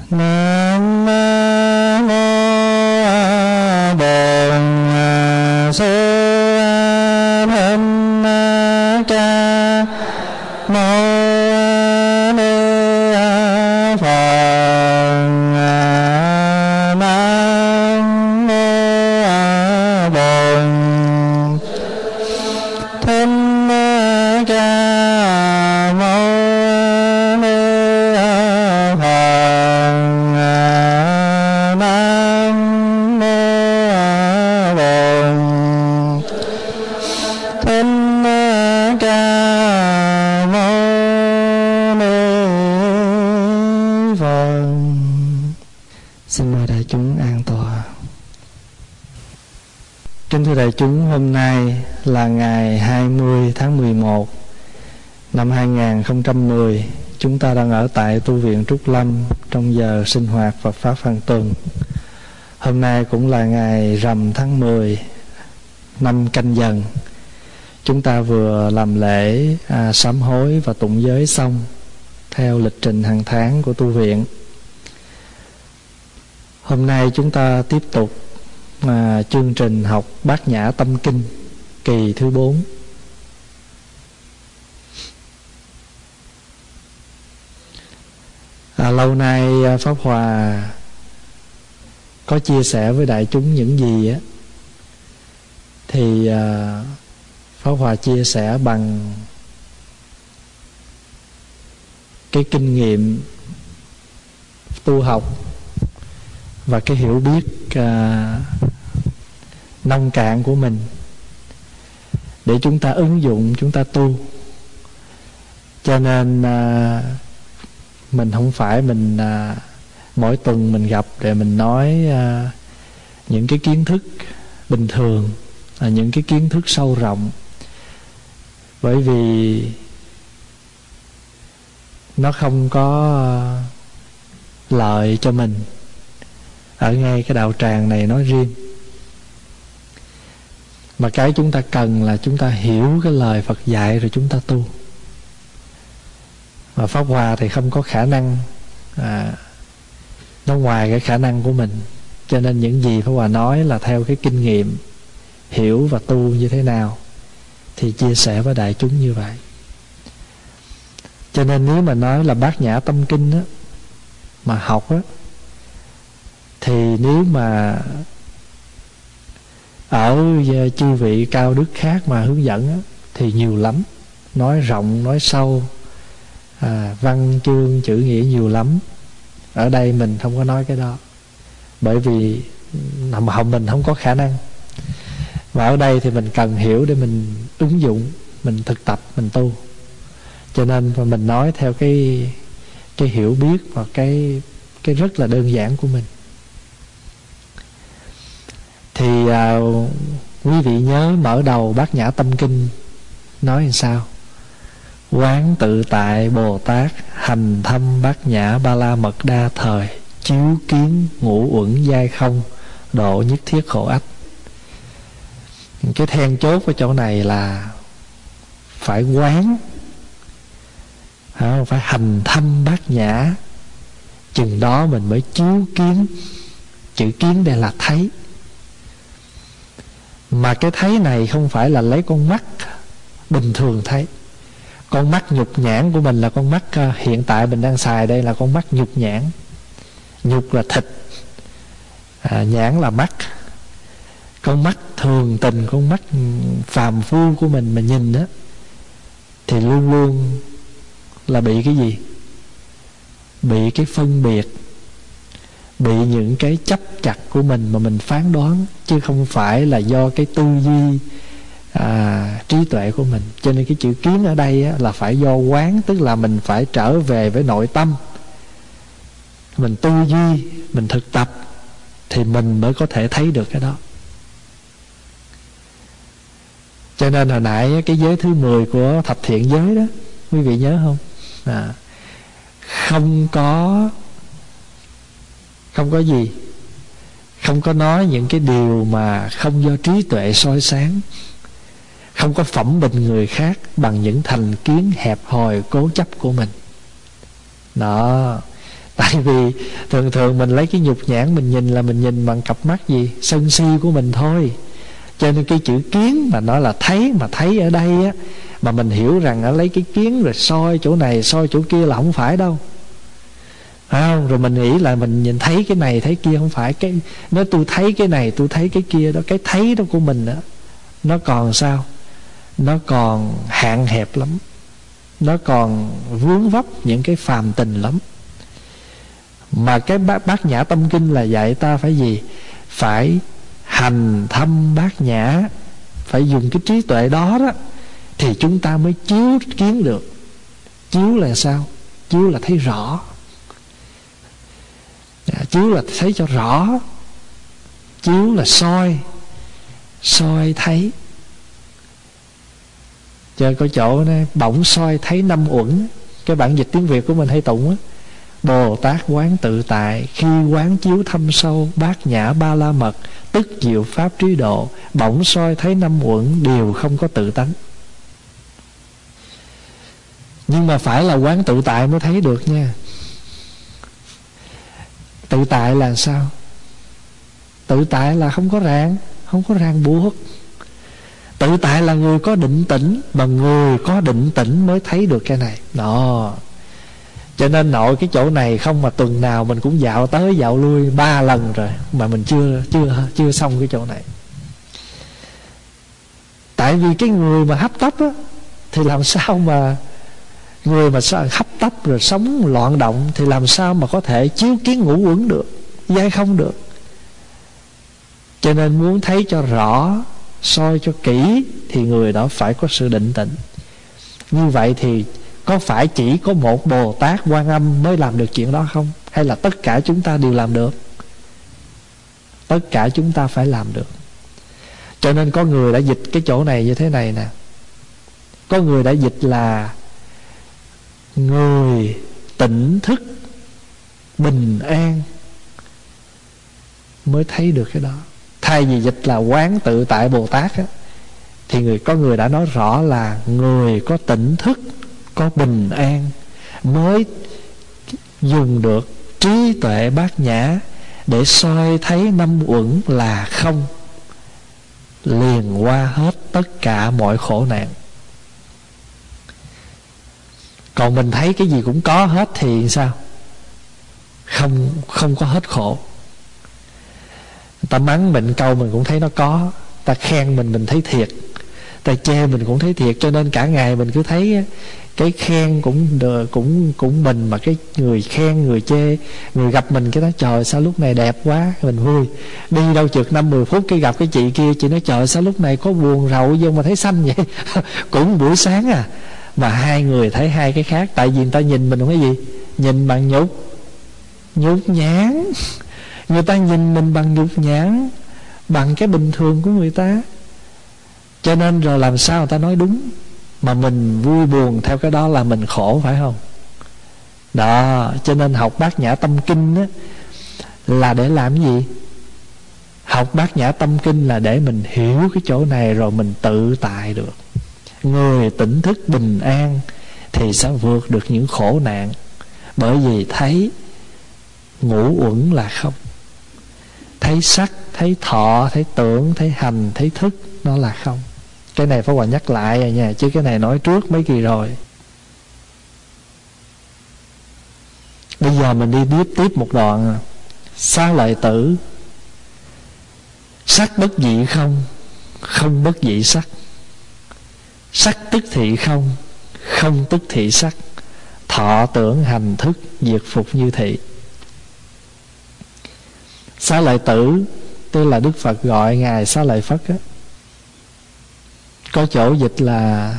Nam mô Bổn Sư Thích Ca Mâu Ni Phật. Nam mô Bổn Thích Ca Mâu Ni Phật. Nam mô Bổn Thích Ca Mâu Ni Phật. Xin mời đại chúng an tọa. Kính thưa đại chúng, hôm nay là ngày 20 tháng 11 năm 2010. Chúng ta đang ở tại tu viện Trúc Lâm trong giờ sinh hoạt Phật Pháp hàng tuần. Hôm nay cũng là ngày rằm tháng 10 năm Canh Dần. Chúng ta vừa làm lễ sám hối và tụng giới xong theo lịch trình hàng tháng của tu viện. Hôm nay chúng ta tiếp tục chương trình học Bát Nhã Tâm Kinh kỳ thứ 4. Lâu nay Pháp Hòa có chia sẻ với đại chúng những gì á, thì Pháp Hòa chia sẻ bằng cái kinh nghiệm tu học và cái hiểu biết nông cạn của mình để chúng ta ứng dụng, chúng ta tu. Cho nên mình không phải mình mỗi tuần mình gặp để mình nói những cái kiến thức bình thường, những cái kiến thức sâu rộng, bởi vì nó không có lợi cho mình ở ngay cái đạo tràng này nói riêng. Mà cái chúng ta cần là chúng ta hiểu cái lời Phật dạy rồi chúng ta tu. Mà Pháp Hòa thì không có khả năng, nó ngoài cái khả năng của mình. Cho nên những gì Pháp Hòa nói là theo cái kinh nghiệm hiểu và tu như thế nào thì chia sẻ với đại chúng như vậy. Cho nên nếu mà nói là Bát Nhã Tâm Kinh á, mà học á, thì nếu mà ở chư vị cao đức khác mà hướng dẫn á, thì nhiều lắm, nói rộng, nói sâu, văn chương chữ nghĩa nhiều lắm. Ở đây mình không có nói cái đó, bởi vì mình không có khả năng. Và ở đây thì mình cần hiểu để mình ứng dụng, mình thực tập, mình tu. Cho nên mình nói theo cái hiểu biết và cái rất là đơn giản của mình. Thì quý vị nhớ mở đầu Bát Nhã Tâm Kinh nói làm sao? Quán tự tại Bồ Tát, hành thâm Bát Nhã Ba La Mật Đa thời, chiếu kiến ngũ uẩn giai không, độ nhất thiết khổ ách. Cái then chốt ở chỗ này là phải quán, phải hành thâm Bát Nhã, chừng đó mình mới chiếu kiến. Chữ kiến đây là thấy. Mà cái thấy này không phải là lấy con mắt bình thường thấy. Con mắt nhục nhãn của mình là con mắt hiện tại mình đang xài đây là con mắt nhục nhãn. Nhục là thịt, nhãn là mắt. Con mắt thường tình, con mắt phàm phu của mình mà nhìn á, thì luôn luôn là bị cái gì? Bị cái phân biệt, bị những cái chấp chặt của mình mà mình phán đoán, chứ không phải là do cái tư duy trí tuệ của mình. Cho nên cái chữ kiến ở đây á, là phải do quán, tức là mình phải trở về với nội tâm, mình tư duy, mình thực tập thì mình mới có thể thấy được cái đó. Cho nên hồi nãy cái giới thứ 10 của thập thiện giới đó, quý vị nhớ không? Không có gì, không có nói những cái điều mà không do trí tuệ soi sáng, không có phẩm bình người khác bằng những thành kiến hẹp hòi cố chấp của mình. Đó, Tại vì thường thường mình lấy cái nhục nhãn mình nhìn là mình nhìn bằng cặp mắt gì? Sân si của mình thôi. Cho nên cái chữ kiến mà nói là thấy, mà thấy ở đây á, mà mình hiểu rằng ở lấy cái kiến rồi soi chỗ này soi chỗ kia là không phải đâu, phải không? Rồi mình nghĩ là mình nhìn thấy cái này thấy kia, không phải. Cái nói tôi thấy cái này tôi thấy cái kia đó, cái thấy đó của mình đó, nó còn sao? Nó còn hạn hẹp lắm, nó còn vướng vấp những cái phàm tình lắm. Mà cái Bát Nhã Tâm Kinh là dạy ta phải gì? Phải hành thâm bát nhã, phải dùng cái trí tuệ đó đó thì chúng ta mới chiếu kiến được. Chiếu là sao? Chiếu là thấy rõ. Chiếu là thấy cho rõ. Chiếu là soi, soi thấy. Chờ có chỗ này bỗng soi thấy năm uẩn. Cái bản dịch tiếng Việt của mình hay tụng á: Bồ Tát quán tự tại, khi quán chiếu thâm sâu bát nhã ba la mật, tức diệu pháp trí độ, bỗng soi thấy năm uẩn đều không có tự tánh. Nhưng mà phải là quán tự tại mới thấy được nha. Tự tại là sao? Tự tại là không có ràng, không có ràng buộc. Tự tại là người có định tĩnh, mà người có định tĩnh mới thấy được cái này đó. Cho nên nội cái chỗ này không mà tuần nào mình cũng dạo tới dạo lui 3 lần rồi mà mình chưa xong cái chỗ này. Tại vì cái người mà hấp tấp á, thì làm sao mà người mà hấp tấp rồi sống loạn động thì làm sao mà có thể chiếu kiến ngũ uẩn được, dai không được. Cho nên muốn thấy cho rõ, soi cho kỹ thì người đó phải có sự định tĩnh. Như vậy thì có phải chỉ có một Bồ Tát Quan Âm mới làm được chuyện đó không? Hay là tất cả chúng ta đều làm được? Tất cả chúng ta phải làm được. Cho nên có người đã dịch cái chỗ này như thế này nè. Có người đã dịch là người tỉnh thức bình an mới thấy được cái đó. Thay vì dịch là quán tự tại Bồ Tát á, thì có người đã nói rõ là người có tỉnh thức, có bình an mới dùng được trí tuệ bát nhã để soi thấy năm uẩn là không, liền qua hết tất cả mọi khổ nạn. Còn mình thấy cái gì cũng có hết thì sao? Không có hết khổ. Người ta mắng mình câu mình cũng thấy nó có, ta khen mình thấy thiệt, ta chê mình cũng thấy thiệt. Cho nên cả ngày mình cứ thấy cái khen cũng mình, mà cái người khen người chê, người gặp mình cái nói trời sao lúc này đẹp quá, mình vui. Đi đâu chừng 5-10 phút cái gặp cái chị kia, chị nói trời sao lúc này có buồn rầu vô mà thấy xanh vậy. Cũng buổi sáng à, mà hai người thấy hai cái khác. Tại vì người ta nhìn mình cái gì? Nhìn bằng nhục nhãn. Người ta nhìn mình bằng nhục nhãn, bằng cái bình thường của người ta. Cho nên rồi làm sao người ta nói đúng, mà mình vui buồn theo cái đó là mình khổ, phải không? Đó, cho nên học Bát Nhã Tâm Kinh á, là để làm cái gì? Học Bát Nhã Tâm Kinh là để mình hiểu cái chỗ này rồi mình tự tại được. Người tỉnh thức bình an thì sẽ vượt được những khổ nạn, bởi vì thấy ngũ uẩn là không. Thấy sắc, thấy thọ, thấy tưởng, thấy hành, thấy thức, nó là không. Cái này Pháp Hòa nhắc lại rồi nha, chứ cái này nói trước mấy kỳ rồi. Bây giờ mình đi tiếp một đoạn. Xá lợi tử: sắc bất dị không, không bất dị sắc. Sắc tức thị không, không tức thị sắc. Thọ tưởng hành thức, diệt phục như thị. Xá lợi tử tức là Đức Phật gọi Ngài Xá Lợi Phất á. Có chỗ dịch là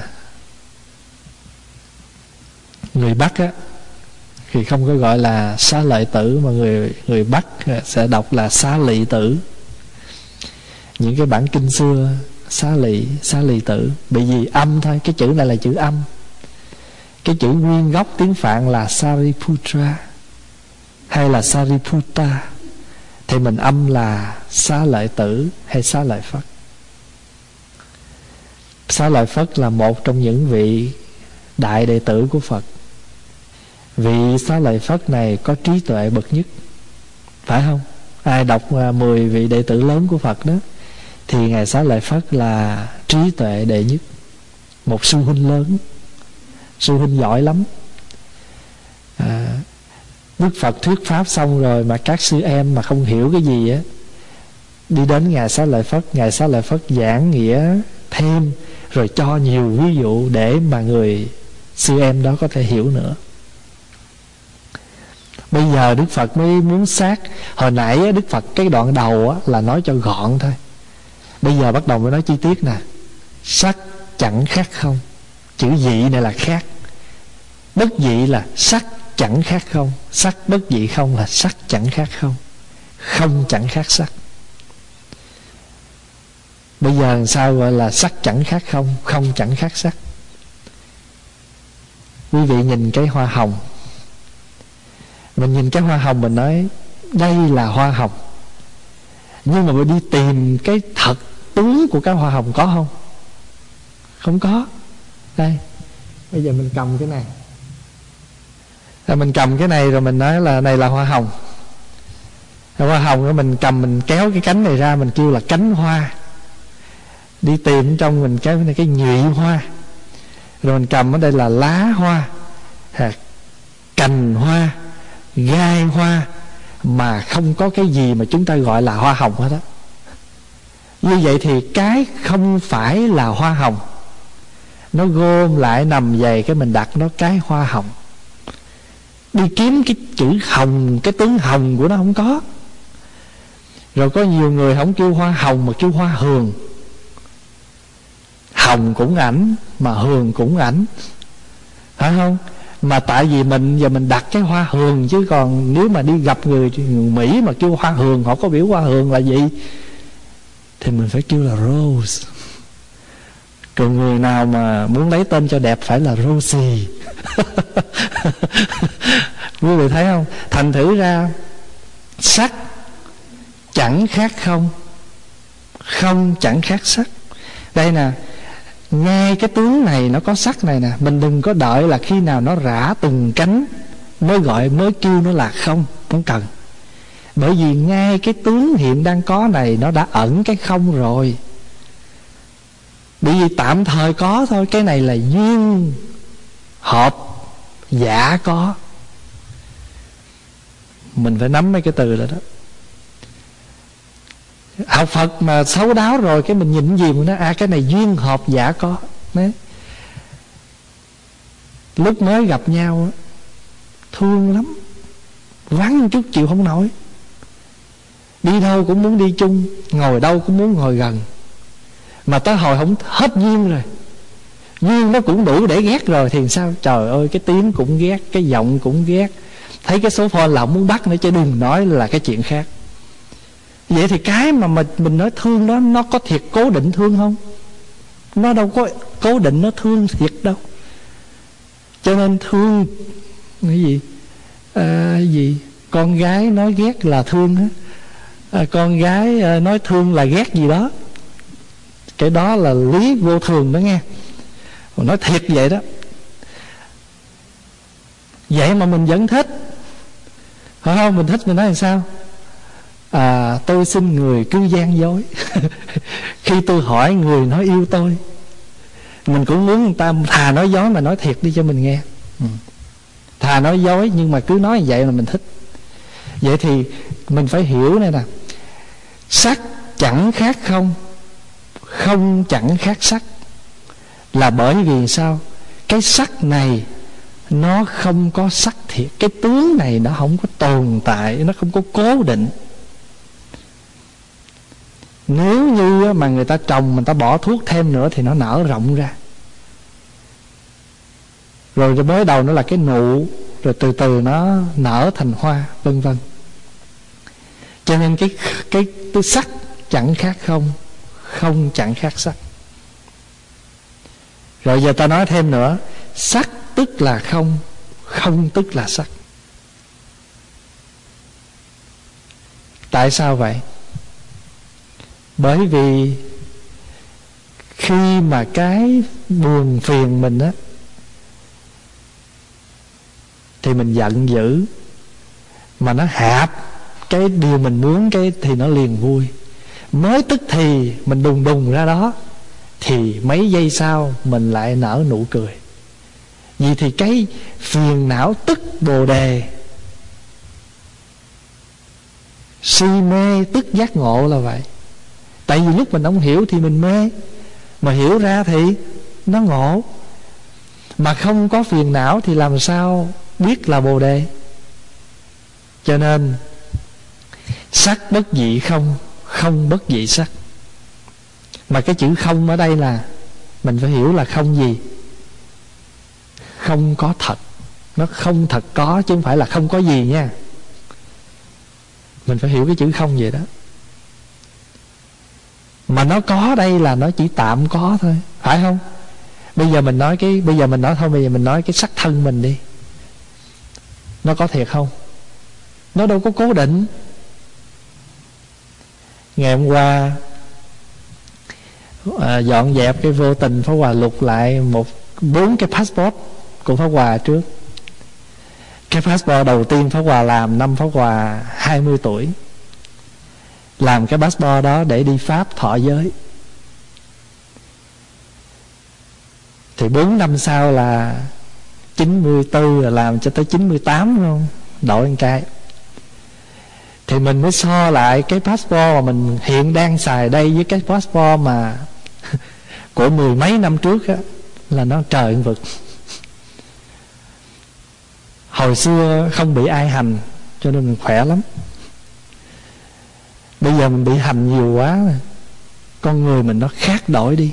người Bắc á thì không có gọi là Xá Lợi Tử, mà người Bắc sẽ đọc là Xá Lị Tử. Những cái bản kinh xưa Xá Lị Tử, bởi vì âm thôi, cái chữ này là chữ âm. Cái chữ nguyên gốc tiếng Phạn là Sariputra hay là Sariputta, thì mình âm là Xá Lợi Tử hay Xá Lợi Phất. Xá Lợi Phất là một trong những vị đại đệ tử của Phật, vị Xá Lợi Phất này có trí tuệ bậc nhất, phải không? Ai đọc 10 vị đệ tử lớn của Phật đó, thì Ngài Xá Lợi Phất là trí tuệ đệ nhất, một sư huynh lớn, sư huynh giỏi lắm. Đức Phật thuyết pháp xong rồi mà các sư em mà không hiểu cái gì á, đi đến Ngài Xá Lợi Phất, Ngài Xá Lợi Phất giảng nghĩa thêm, rồi cho nhiều ví dụ để mà người sư em đó có thể hiểu nữa. Bây giờ Đức Phật mới muốn sát. Hồi nãy Đức Phật cái đoạn đầu là nói cho gọn thôi, bây giờ bắt đầu mới nói chi tiết nè. Sắc chẳng khác không. Chữ dị này là khác. Bất dị là sắc chẳng khác không. Sắc bất dị không là sắc chẳng khác không. Không chẳng khác sắc. Bây giờ sao gọi là sắc chẳng khác không, không chẳng khác sắc? Quý vị nhìn cái hoa hồng, mình nhìn cái hoa hồng mình nói đây là hoa hồng, nhưng mà mình đi tìm cái thật tướng của cái hoa hồng có không? Không có. Đây, bây giờ mình cầm cái này, mình cầm cái này rồi mình nói là này là hoa hồng. Hoa hồng đó mình cầm, mình kéo cái cánh này ra, mình kêu là cánh hoa. Đi tìm trong mình cái nhụy hoa, rồi mình cầm ở đây là lá hoa, cành hoa, gai hoa, mà không có cái gì mà chúng ta gọi là hoa hồng hết á. Như vậy thì cái không phải là hoa hồng, nó gom lại nằm dày, cái mình đặt nó cái hoa hồng. Đi kiếm cái chữ hồng, cái tướng hồng của nó không có. Rồi có nhiều người không kêu hoa hồng mà kêu hoa hường. Hồng cũng ảnh mà hường cũng ảnh, phải không? Mà tại vì mình giờ mình đặt cái hoa hường, chứ còn nếu mà đi gặp người Mỹ mà kêu hoa hường, họ có biểu hoa hường là gì thì mình phải kêu là Rose. Còn người nào mà muốn lấy tên cho đẹp phải là Rosie. Quý vị thấy không? Thành thử ra sắc chẳng khác không, không chẳng khác sắc. Đây nè, ngay cái tướng này nó có sắc này nè. Mình đừng có đợi là khi nào nó rã từng cánh mới gọi, mới kêu nó là không. Không cần. Bởi vì ngay cái tướng hiện đang có này nó đã ẩn cái không rồi. Bởi vì tạm thời có thôi. Cái này là duyên hợp giả có. Mình phải nắm mấy cái từ đó đó. Học Phật mà xấu đáo rồi, cái mình nhìn gì mà nó cái này duyên hợp giả có. Đấy. Lúc mới gặp nhau thương lắm, vắng chút chịu không nổi, đi đâu cũng muốn đi chung, ngồi đâu cũng muốn ngồi gần. Mà tới hồi không hết duyên rồi, duyên nó cũng đủ để ghét rồi thì sao? Trời ơi, cái tiếng cũng ghét, cái giọng cũng ghét, thấy cái số phone là không muốn bắt nữa, chứ đừng nói là cái chuyện khác. Vậy thì cái mà mình nói thương đó, nó có thiệt cố định thương không? Nó đâu có cố định nó thương thiệt đâu. Cho nên thương cái gì? Gì? Con gái nói ghét là thương á, con gái nói thương là ghét gì đó. Cái đó là lý vô thường đó nghe. Nói thiệt vậy đó. Vậy mà mình vẫn thích, phải không? Mình thích, mình nói làm sao? Tôi xin người cứ gian dối. Khi tôi hỏi người nói yêu tôi, mình cũng muốn người ta thà nói dối mà nói thiệt đi cho mình nghe. Thà nói dối nhưng mà cứ nói như vậy là mình thích. Vậy thì mình phải hiểu này nè, sắc chẳng khác không, không chẳng khác sắc. Là bởi vì sao? Cái sắc này nó không có sắc thiệt. Cái tướng này nó không có tồn tại, nó không có cố định. Nếu như mà người ta trồng, người ta bỏ thuốc thêm nữa thì nó nở rộng ra. Rồi mới đầu nó là cái nụ, rồi từ từ nó nở thành hoa, vân vân. Cho nên cái sắc chẳng khác không, không chẳng khác sắc. Rồi giờ ta nói thêm nữa, sắc tức là không, không tức là sắc. Tại sao vậy? Bởi vì khi mà cái buồn phiền mình á, thì thì mình giận dữ, mà nó hạp cái điều mình muốn cái thì nó liền vui. Mới tức thì mình đùng đùng ra đó, thì mấy giây sau mình lại nở nụ cười. Vì thì cái phiền não tức bồ đề, si mê tức giác ngộ là vậy. Tại vì lúc mình không hiểu thì mình mê, mà hiểu ra thì nó ngộ. Mà không có phiền não thì làm sao biết là bồ đề. Cho nên sắc bất dị không, không bất dị sắc. Mà cái chữ không ở đây là mình phải hiểu là không gì? Không có thật. Nó không thật có, chứ không phải là không có gì nha. Mình phải hiểu cái chữ không vậy đó. Mà nó có đây là nó chỉ tạm có thôi, phải không? Bây giờ mình nói cái sắc thân mình đi, nó có thiệt không? Nó đâu có cố định. Ngày hôm qua dọn dẹp cái vô tình, Pháp Hòa lục lại 4 cái passport của Pháp Hòa trước. Cái passport đầu tiên Pháp Hòa làm năm Pháp Hòa 20 tuổi. Làm cái passport đó để đi Pháp thọ giới. Thì 4 năm sau là 94, là làm cho tới 98 không? Đổi một cái. Thì mình mới so lại cái passport mà mình hiện đang xài đây với cái passport mà của 10 mấy năm trước á, là nó trời vực. Hồi xưa không bị ai hành cho nên mình khỏe lắm. Bây giờ mình bị hành nhiều quá, con người mình nó khác đổi đi.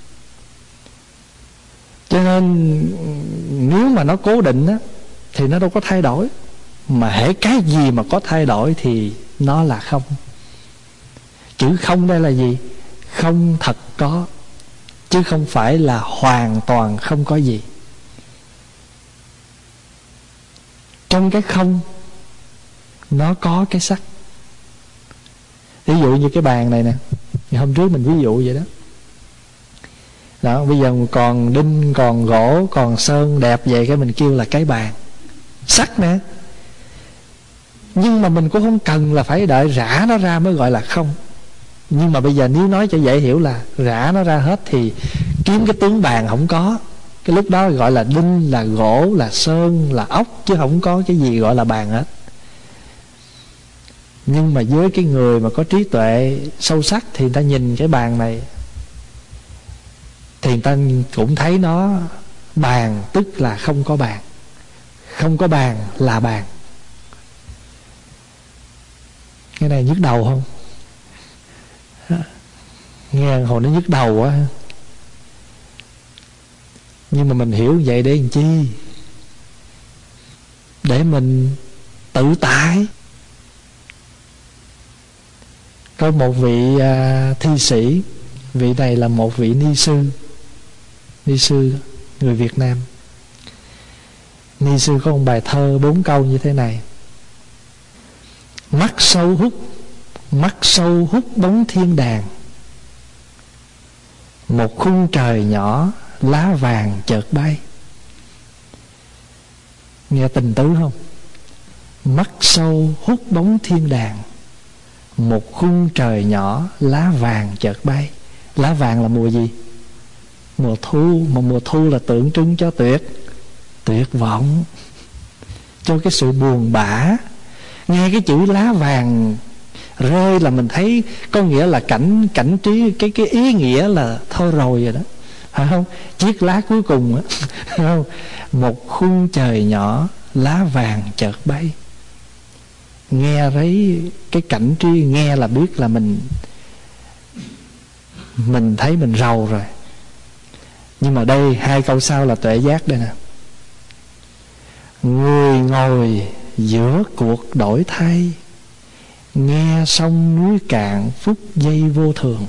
Cho nên nếu mà nó cố định á, thì nó đâu có thay đổi. Mà hễ cái gì mà có thay đổi thì nó là không. Chữ không đây là gì? Không thật có, chứ không phải là hoàn toàn không có gì. Trong cái không nó có cái sắc. Ví dụ như cái bàn này nè, hôm trước mình ví dụ vậy đó. Đó, bây giờ còn đinh, còn gỗ, còn sơn đẹp vậy, cái mình kêu là cái bàn. Sắc nè. Nhưng mà mình cũng không cần là phải đợi rã nó ra mới gọi là không. Nhưng mà bây giờ nếu nói cho dễ hiểu là rã nó ra hết thì kiếm cái tướng bàn không có. Cái lúc đó gọi là đinh, là gỗ, là sơn, là ốc, chứ không có cái gì gọi là bàn hết. Nhưng mà với cái người mà có trí tuệ sâu sắc thì người ta nhìn cái bàn này thì người ta cũng thấy nó bàn, tức là không có bàn. Không có bàn là bàn. Cái này nhức đầu không? Nghe hồi nó nhức đầu quá. Nhưng mà mình hiểu vậy để làm chi? Để mình tự tại. Có một vị thi sĩ, vị này là một vị ni sư người Việt Nam. Ni sư có một bài thơ 4 câu như thế này: mắt sâu hút bóng thiên đàng, một khung trời nhỏ lá vàng chợt bay. Nghe tình tứ không? Mắt sâu hút bóng thiên đàng, một khung trời nhỏ lá vàng chợt bay. Lá vàng là mùa gì? Mùa thu. Mà mùa thu là tượng trưng cho tuyệt vọng, cho cái sự buồn bã. Nghe cái chữ lá vàng rơi là mình thấy có nghĩa là cảnh trí, cái ý nghĩa là thôi rồi đó, phải không? Chiếc lá cuối cùng á, không? Một khung trời nhỏ lá vàng chợt bay. Nghe thấy cái cảnh trí, nghe là biết là mình thấy mình rầu rồi. Nhưng mà đây 2 câu sau là tuệ giác đây nè: người ngồi giữa cuộc đổi thay, nghe sông núi cạn phút giây vô thường.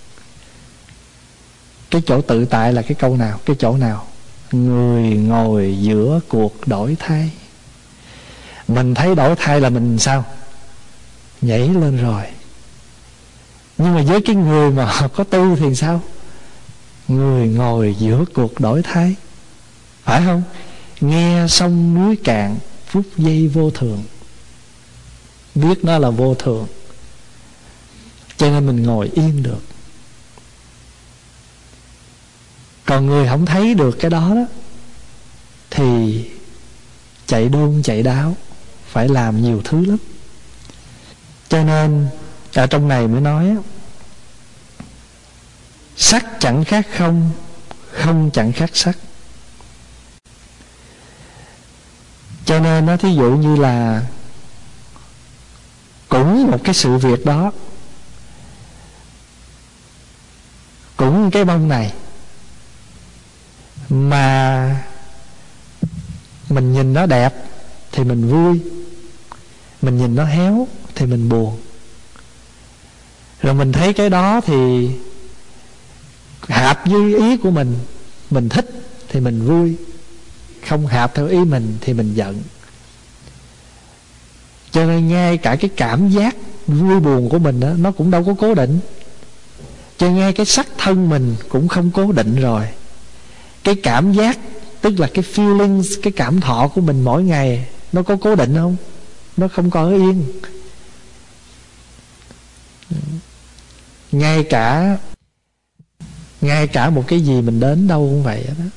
Cái chỗ tự tại là cái câu nào? Cái chỗ nào? Người ngồi giữa cuộc đổi thay. Mình thấy đổi thay là mình sao? Nhảy lên rồi. Nhưng mà với cái người mà có tu thì sao? Người ngồi giữa cuộc đổi thay, phải không? Nghe sông núi cạn phút giây vô thường, biết nó là vô thường, cho nên mình ngồi yên được. Còn người không thấy được cái đó đó thì chạy đôn chạy đáo, phải làm nhiều thứ lắm. Cho nên ở trong này mới nói sắc chẳng khác không, không chẳng khác sắc. Cho nên nó thí dụ như là cũng một cái sự việc đó, cũng cái bông này mà mình nhìn nó đẹp thì mình vui, mình nhìn nó héo thì mình buồn. Rồi mình thấy cái đó thì hợp với ý của mình thích thì mình vui, không hợp theo ý mình thì mình giận. Cho nên ngay cả cái cảm giác vui buồn của mình đó, nó cũng đâu có cố định. Cho ngay cái sắc thân mình cũng không cố định rồi. Cái cảm giác, tức là cái feelings, cái cảm thọ của mình mỗi ngày, nó có cố định không? Nó không có ở yên. Ngay cả một cái gì mình đến đâu cũng vậy đó.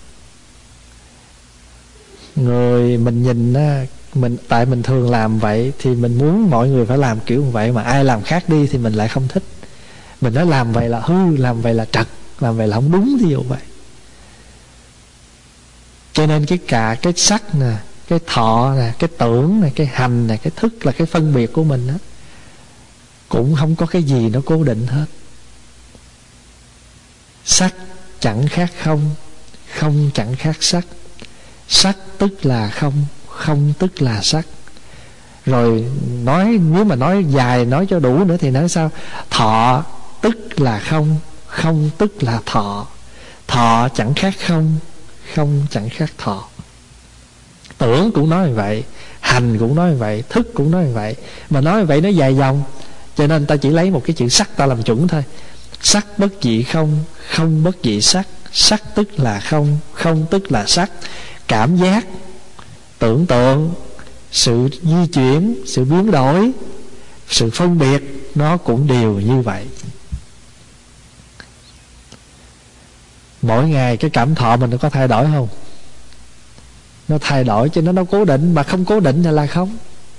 Người mình nhìn tại mình thường làm vậy thì mình muốn mọi người phải làm kiểu như vậy, mà ai làm khác đi thì mình lại không thích. Mình nói làm vậy là hư, làm vậy là trật, làm vậy là không đúng, thí dụ vậy. Cho nên cái sắc nè, cái thọ nè, cái tưởng nè, cái hành nè, cái thức là cái phân biệt của mình đó, cũng không có cái gì nó cố định hết. Sắc chẳng khác không, không chẳng khác sắc. Sắc tức là không, không tức là sắc. Rồi nếu mà nói dài, nói cho đủ nữa thì nói sao? Thọ tức là không, không tức là thọ. Thọ chẳng khác không, không chẳng khác thọ. Tưởng cũng nói như vậy, hành cũng nói như vậy, thức cũng nói như vậy. Mà nói như vậy nó dài dòng, cho nên ta chỉ lấy một cái chữ sắc ta làm chuẩn thôi. Sắc bất dị không, không bất dị sắc. Sắc tức là không, không tức là sắc. Cảm giác, tưởng tượng, sự di chuyển, sự biến đổi, sự phân biệt, nó cũng đều như vậy. Mỗi ngày cái cảm thọ mình nó có thay đổi không? Nó thay đổi, cho nó cố định. Mà không cố định thì là không.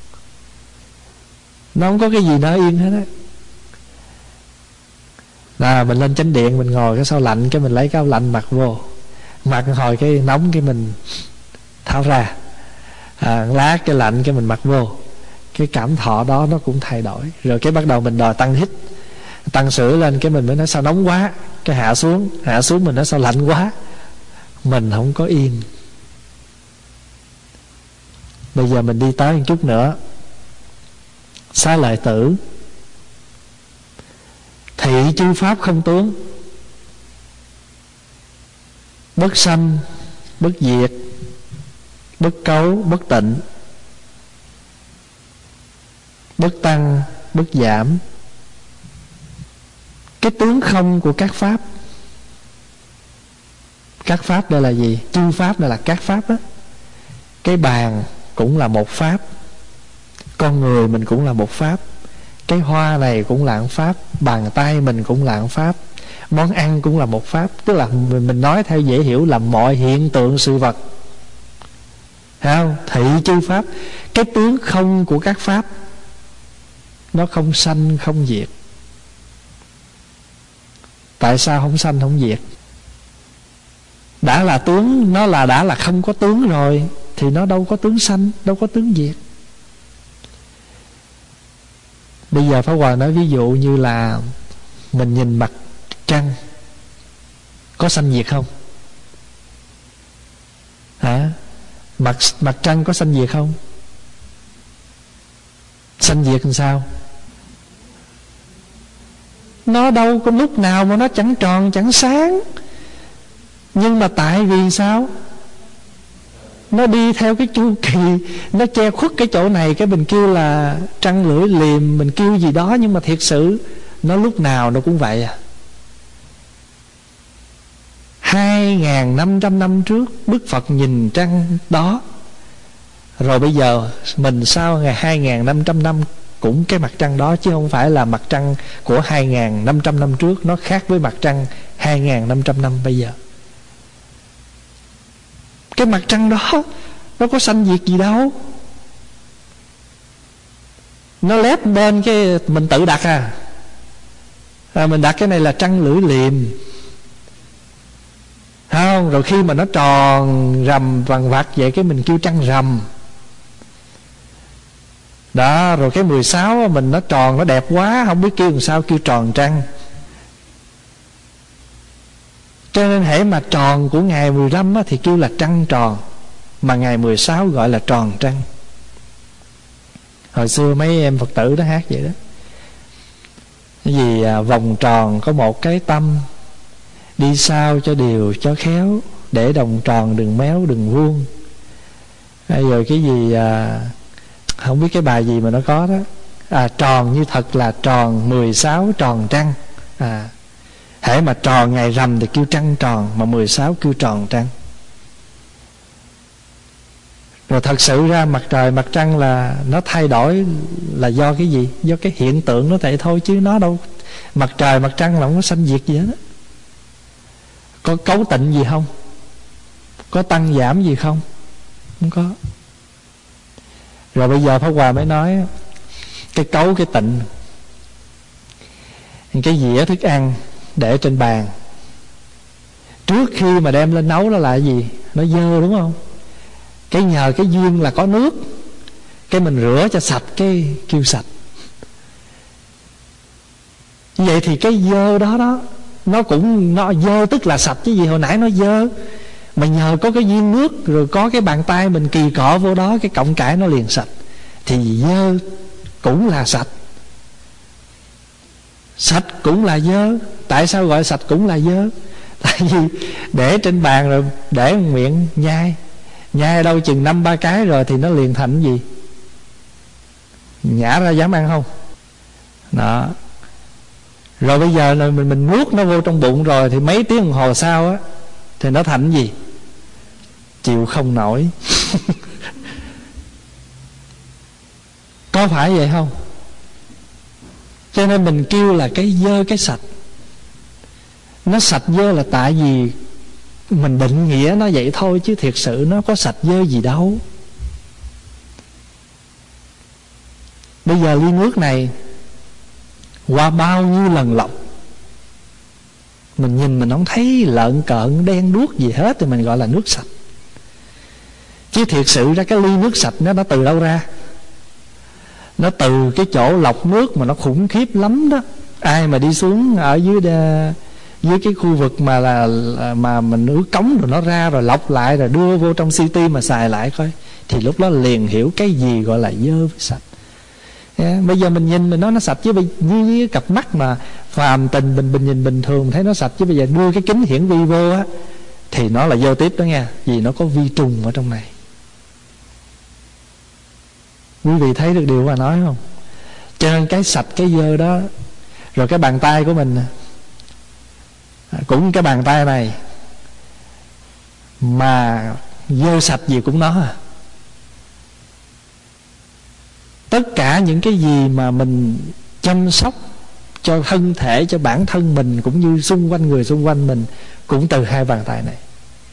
Nó không có cái gì nó yên hết á. Là mình lên chánh điện, mình ngồi cái sau lạnh, cái mình lấy cái áo lạnh mặc vô, mặc hồi cái nóng cái mình tháo ra, lát cái lạnh cái mình mặc vô. Cái cảm thọ đó nó cũng thay đổi. Rồi cái bắt đầu mình đòi tăng hít, tăng sữa lên, cái mình mới nói sao nóng quá, cái hạ xuống mình nói sao lạnh quá. Mình không có yên. Bây giờ mình đi tới một chút nữa. Xá lợi tử, thị chư pháp không tướng, bất sanh, bất diệt, bất cấu, bất tịnh, bất tăng, bất giảm. Cái tướng không của các pháp. Các pháp đây là gì? Chư pháp đây là các pháp đó. Cái bàn cũng là một pháp, con người mình cũng là một pháp, cái hoa này cũng là một pháp, bàn tay mình cũng là một pháp, món ăn cũng là một pháp. Tức là mình nói theo dễ hiểu là mọi hiện tượng sự vật, thấy không? Thị chư pháp. Cái tướng không của các pháp, nó không sanh không diệt. Tại sao không sanh không diệt? Đã là tướng, nó là đã là không có tướng rồi thì nó đâu có tướng sanh, đâu có tướng diệt. Bây giờ Pháp Hòa nói ví dụ như là mình nhìn mặt trăng, có sanh diệt không? Hả? Mặt trăng có sanh diệt không? Sanh diệt làm sao? Nó đâu có lúc nào mà nó chẳng tròn chẳng sáng. Nhưng mà tại vì sao? Nó đi theo cái chu kỳ, nó che khuất cái chỗ này, cái mình kêu là trăng lưỡi liềm, mình kêu gì đó, nhưng mà thiệt sự nó lúc nào nó cũng vậy à. 2.500 năm trước Đức Phật nhìn trăng đó, Rồi bây giờ mình sau ngày 2.500 năm cũng cái mặt trăng đó, chứ không phải là mặt trăng của 2.500 năm trước nó khác với mặt trăng 2.500 năm bây giờ. Cái mặt trăng đó nó có sanh diệt gì đâu, nó lép bên cái mình tự đặt mình đặt cái này là trăng lưỡi liềm, không? Rồi khi mà nó tròn rằm vằng vặt vậy cái mình kêu trăng rằm đó. Rồi cái 16 mình nó tròn nó đẹp quá, không biết kêu làm sao, kêu tròn trăng. Cho nên hễ mà tròn của ngày 15 thì kêu là trăng tròn, mà ngày 16 gọi là tròn trăng. Hồi xưa mấy em Phật tử nó hát vậy đó. Cái gì vòng tròn có một cái tâm, đi sao cho đều cho khéo, để đồng tròn đừng méo đừng vuông. Rồi cái gì không biết cái bài gì mà nó có đó, tròn như thật là tròn 16 tròn trăng. Hễ mà tròn ngày rằm thì kêu trăng tròn, mà 16 kêu tròn trăng. Rồi thật sự ra mặt trời mặt trăng là nó thay đổi là do cái gì? Do cái hiện tượng nó vậy thôi, chứ nó đâu, mặt trời mặt trăng là không có sanh diệt gì hết đó. Có cấu tịnh gì không? Có tăng giảm gì không? Không có. Rồi bây giờ Pháp Hòa mới nói cái cấu cái tịnh. Cái dĩa thức ăn để trên bàn, trước khi mà đem lên nấu nó là cái gì? Nó dơ đúng không? Cái nhờ cái duyên là có nước, cái mình rửa cho sạch cái kêu sạch. Như vậy thì cái dơ đó nó cũng nó dơ tức là sạch chứ gì, hồi nãy nó dơ. Mà nhờ có cái duyên nước, rồi có cái bàn tay mình kỳ cọ vô đó, cái cọng cải nó liền sạch. Thì dơ cũng là sạch, sạch cũng là dơ. Tại sao gọi sạch cũng là dơ? Tại vì để trên bàn rồi để miệng nhai, nhai đâu chừng 5-3 cái rồi thì nó liền thành gì? Nhả ra dám ăn không? Đó. Rồi bây giờ là mình nuốt nó vô trong bụng rồi thì mấy tiếng đồng hồ sau á thì nó thành gì? Chịu không nổi. Có phải vậy không? Cho nên mình kêu là cái dơ cái sạch. Nó sạch dơ là tại vì mình định nghĩa nó vậy thôi, chứ thiệt sự nó có sạch dơ gì đâu. Bây giờ ly nước này qua bao nhiêu lần lọc, mình nhìn mình không thấy lợn cợn đen đuốc gì hết thì mình gọi là nước sạch. Chứ thiệt sự ra cái ly nước sạch nó từ đâu ra? Nó từ cái chỗ lọc nước mà nó khủng khiếp lắm đó. Ai mà đi xuống ở dưới cái khu vực mà mình ướt cống rồi nó ra rồi lọc lại rồi đưa vô trong city mà xài lại coi, thì lúc đó liền hiểu cái gì gọi là dơ với sạch. Bây giờ mình nhìn mình nói nó sạch, chứ như cặp mắt mà phàm tình bình nhìn bình thường thấy nó sạch, chứ bây giờ đưa cái kính hiển vi vô á thì nó là dơ tiếp đó nha, vì nó có vi trùng ở trong này. Quý vị thấy được điều mà nói không? Cho nên cái sạch cái dơ đó. Rồi cái bàn tay của mình cũng cái bàn tay này mà dơ sạch gì cũng nó Tất cả những cái gì mà mình chăm sóc cho thân thể, cho bản thân mình cũng như xung quanh người xung quanh mình cũng từ hai bàn tay này.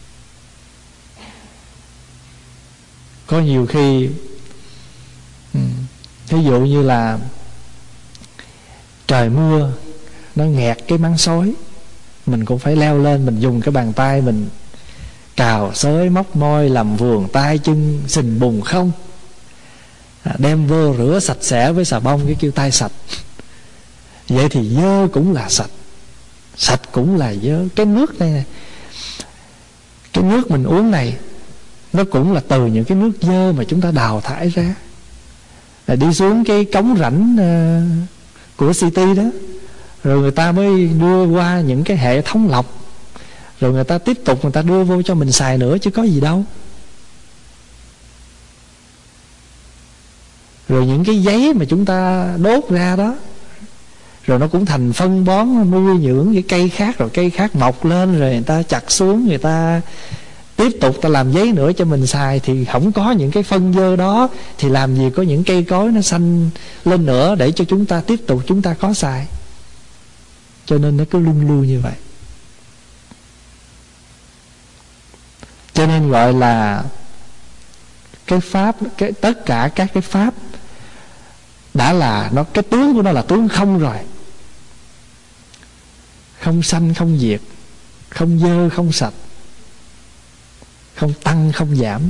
Có nhiều khi ví dụ như là trời mưa nó nghẹt cái mắng xối, mình cũng phải leo lên, mình dùng cái bàn tay mình cào xới móc môi, làm vườn tay chân sình bùn không, đem vô rửa sạch sẽ với xà bông, cái kêu tay sạch. Vậy thì dơ cũng là sạch, sạch cũng là dơ. Cái nước này, cái nước mình uống này, nó cũng là từ những cái nước dơ mà chúng ta đào thải ra, đi xuống cái cống rãnh của city đó, rồi người ta mới đưa qua những cái hệ thống lọc, rồi người ta tiếp tục người ta đưa vô cho mình xài nữa, chứ có gì đâu. Rồi những cái giấy mà chúng ta đốt ra đó, rồi nó cũng thành phân bón nuôi dưỡng cái cây khác, rồi cây khác mọc lên rồi người ta chặt xuống, người ta tiếp tục ta làm giấy nữa cho mình xài, thì không có những cái phân dơ đó thì làm gì có những cây cối nó xanh lên nữa để cho chúng ta tiếp tục chúng ta có xài. Cho nên nó cứ luân lưu như vậy. Cho nên gọi là cái pháp, tất cả các cái pháp đã là nó, cái tướng của nó là tướng không rồi, không sanh không diệt, không dơ không sạch, không tăng không giảm.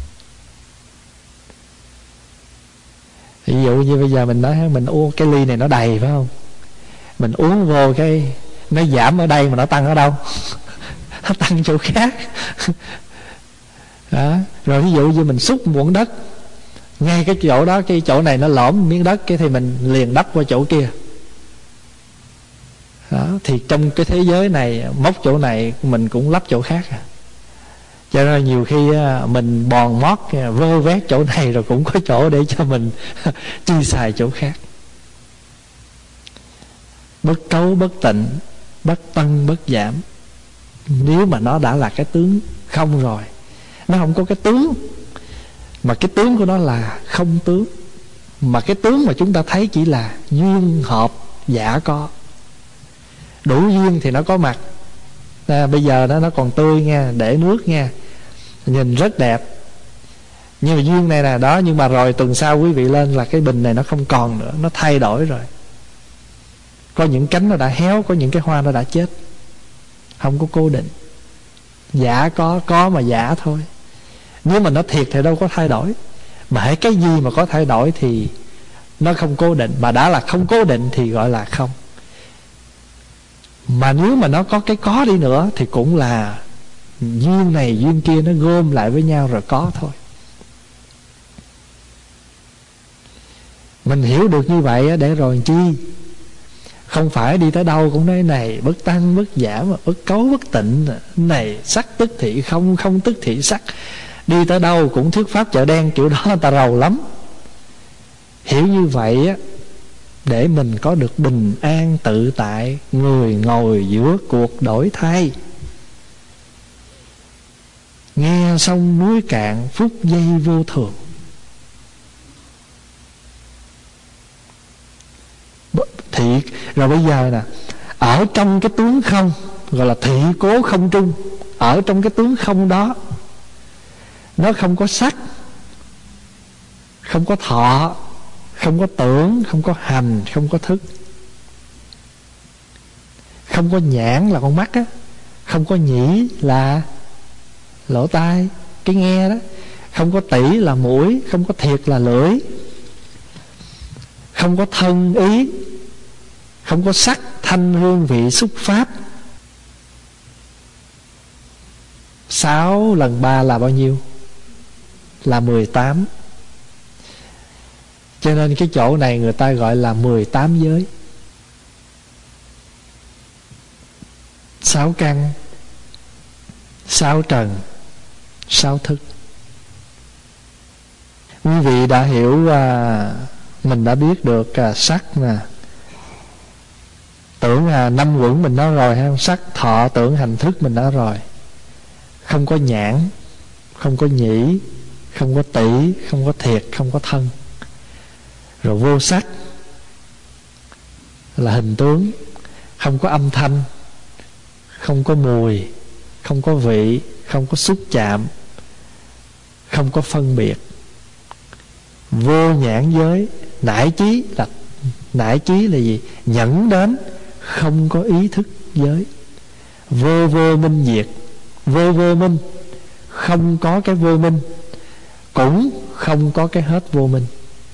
Ví dụ như bây giờ mình nói mình uống cái ly này nó đầy phải không, mình uống vô cái nó giảm ở đây mà nó tăng ở đâu? Nó tăng chỗ khác. Đó. Rồi ví dụ như mình xúc muỗng đất, ngay cái chỗ đó, cái chỗ này nó lõm miếng đất, cái thì mình liền đắp qua chỗ kia. Đó. Thì trong cái thế giới này, móc chỗ này mình cũng lắp chỗ khác. Cho nên nhiều khi mình bòn mót vơ vét chỗ này rồi cũng có chỗ để cho mình chi xài chỗ khác. Bất cấu bất tịnh, bất tăng bất giảm. Nếu mà nó đã là cái tướng không rồi, nó không có cái tướng, mà cái tướng của nó là không tướng, mà cái tướng mà chúng ta thấy chỉ là duyên hợp giả có. Đủ duyên thì nó có mặt. Bây giờ nó còn tươi nha, để nước nha, nhìn rất đẹp. Nhưng mà duyên này là đó, nhưng mà rồi tuần sau quý vị lên là cái bình này nó không còn nữa, nó thay đổi rồi. Có những cánh nó đã héo, có những cái hoa nó đã chết, không có cố định. Giả có mà giả thôi. Nếu mà nó thiệt thì đâu có thay đổi. Mà hãy cái gì mà có thay đổi thì nó không cố định. Mà đã là không cố định thì gọi là không. Mà nếu mà nó có cái có đi nữa thì cũng là duyên này duyên kia nó gom lại với nhau rồi có thôi. Mình hiểu được như vậy để rồi chi. Không phải đi tới đâu cũng nói này bất tăng bất giảm, bất cấu bất tịnh, này sắc tức thị không, không tức thị sắc. Đi tới đâu cũng thuyết pháp chợ đen, kiểu đó người ta rầu lắm. Hiểu như vậy á, để mình có được bình an tự tại, người ngồi giữa cuộc đổi thay. Nghe sông núi cạn, phút giây vô thường. Thị, rồi bây giờ nè, ở trong cái tướng không, gọi là thị cố không trung. Ở trong cái tướng không đó, nó không có sắc, không có thọ, không có tưởng, không có hành, không có thức. Không có nhãn là con mắt á, không có nhĩ là lỗ tai, cái nghe đó, không có tỷ là mũi, không có thiệt là lưỡi, không có thân ý, không có sắc thanh hương vị xúc pháp. 6 lần 3 là bao nhiêu? Là 18. Cho nên cái chỗ này người ta gọi là 18 giới. 6 căn, 6 trần, 6 thức. Quý vị đã hiểu, mình đã biết được sắc nè, tưởng 5 quẩn mình nói rồi ha, sắc thọ tưởng hành thức mình nói rồi. Không có nhãn, không có nhĩ, không có tỷ, không có thiệt, không có thân. Rồi vô sắc là hình tướng, không có âm thanh, không có mùi, không có vị, không có xúc chạm, không có phân biệt. Vô nhãn giới, nải chí là gì? Nhẫn đến không có ý thức giới. Vô vô minh diệt, vô vô minh, không có cái vô minh, cũng không có cái hết vô minh.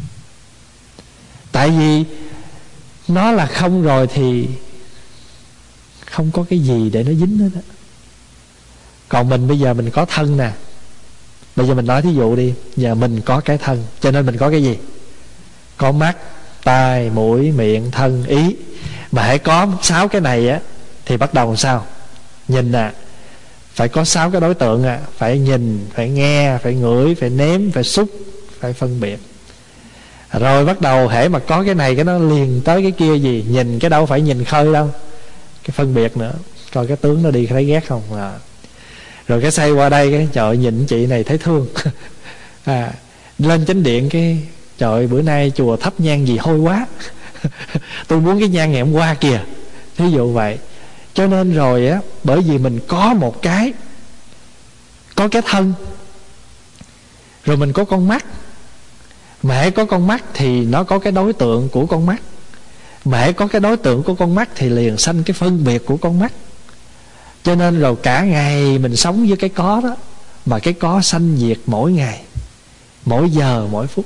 Tại vì nó là không rồi thì không có cái gì để nó dính hết á. Còn mình bây giờ mình có thân nè. Bây giờ mình nói thí dụ đi, giờ mình có cái thân, cho nên mình có cái gì? Có mắt, tai, mũi, miệng, thân, ý. Mà hãy có 6 cái này á thì bắt đầu làm sao? Nhìn nè, phải có 6 cái đối tượng à. Phải nhìn, phải nghe, phải ngửi, phải nếm, phải xúc, phải phân biệt. Rồi bắt đầu hễ mà có cái này cái nó liền tới cái kia gì. Nhìn cái đâu phải nhìn khơi đâu, cái phân biệt nữa, coi cái tướng nó đi thấy ghét không à. Rồi cái xoay qua đây cái trời nhìn chị này thấy thương. Lên chánh điện cái trời bữa nay chùa thắp nhang gì hôi quá. Tôi muốn cái nhang ngày hôm qua kìa. Thí dụ vậy. Cho nên rồi á, bởi vì mình có một cái, có cái thân, rồi mình có con mắt. Mà hễ có con mắt thì nó có cái đối tượng của con mắt. Mà hễ có cái đối tượng của con mắt thì liền sanh cái phân biệt của con mắt. Cho nên rồi cả ngày mình sống với cái có đó, mà cái có sanh diệt mỗi ngày, mỗi giờ mỗi phút.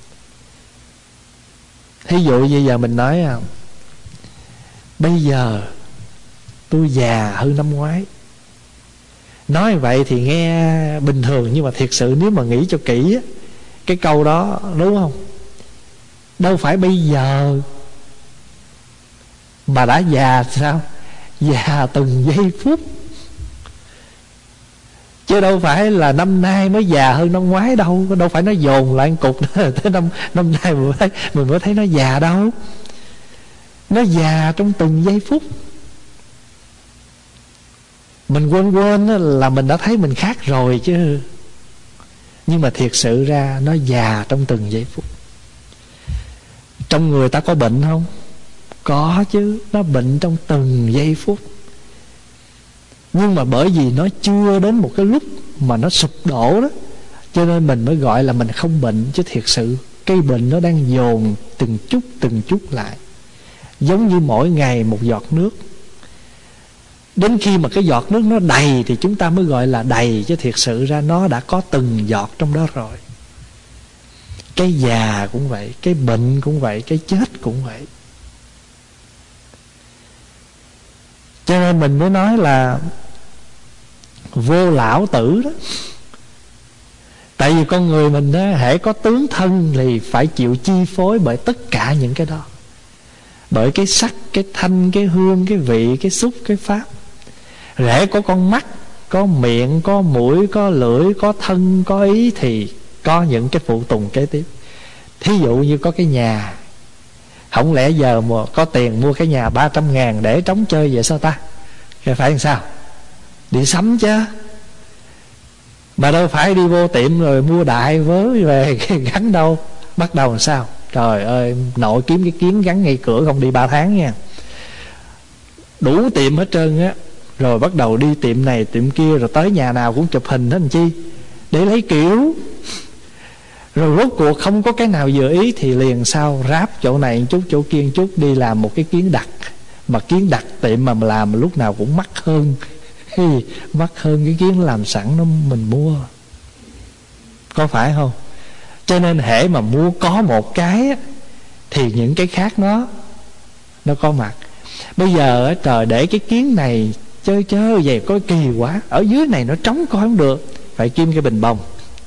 Thí dụ như giờ mình nói bây giờ tôi già hơn năm ngoái. Nói vậy thì nghe bình thường, nhưng mà thiệt sự nếu mà nghĩ cho kỹ á, cái câu đó đúng không? Đâu phải bây giờ mà đã già sao? Già từng giây phút. Chứ đâu phải là năm nay mới già hơn năm ngoái đâu. Đâu phải nó dồn lại một cục tới năm nay mình mới thấy nó già đâu. Nó già trong từng giây phút. Mình quên là mình đã thấy mình khác rồi chứ. Nhưng mà thiệt sự ra nó già trong từng giây phút. Trong người ta có bệnh không? Có chứ. Nó bệnh trong từng giây phút. Nhưng mà bởi vì nó chưa đến một cái lúc mà nó sụp đổ đó, cho nên mình mới gọi là mình không bệnh. Chứ thiệt sự cái bệnh nó đang dồn từng chút lại. Giống như mỗi ngày một giọt nước. Đến khi mà cái giọt nước nó đầy thì chúng ta mới gọi là đầy. Chứ thiệt sự ra nó đã có từng giọt trong đó rồi. Cái già cũng vậy, cái bệnh cũng vậy, cái chết cũng vậy. Cho nên mình mới nói là vô lão tử đó. Tại vì con người mình đó, hễ có tướng thân thì phải chịu chi phối bởi tất cả những cái đó. Bởi cái sắc, cái thanh, cái hương, cái vị, cái xúc, cái pháp. Hễ có con mắt, có miệng, có mũi, có lưỡi, có thân, có ý thì có những cái phụ tùng kế tiếp. Thí dụ như có cái nhà, không lẽ giờ mà có tiền mua cái nhà 300.000 để trống chơi vậy sao ta? Phải làm sao? Đi sắm chứ. Mà đâu phải đi vô tiệm rồi mua đại vớ về gắn đâu. Bắt đầu làm sao? Trời ơi, nội kiếm cái kiến gắn ngay cửa không đi 3 tháng nha. Đủ tiệm hết trơn á. Rồi bắt đầu đi tiệm này tiệm kia, rồi tới nhà nào cũng chụp hình hết làm chi? Để lấy kiểu. Rồi rốt cuộc không có cái nào vừa ý thì liền sao? Ráp chỗ này một chút, chỗ kia một chút, đi làm một cái kiến đặt. Mà kiến đặt tiệm mà làm lúc nào cũng mắc hơn. Mắc hơn cái kiến làm sẵn nó mình mua. Có phải không? Cho nên hễ mà mua có một cái á, thì những cái khác nó có mặt. Bây giờ trời để cái kiến này chơi vậy coi kỳ quá. Ở dưới này nó trống coi không được, phải kiếm cái bình bông.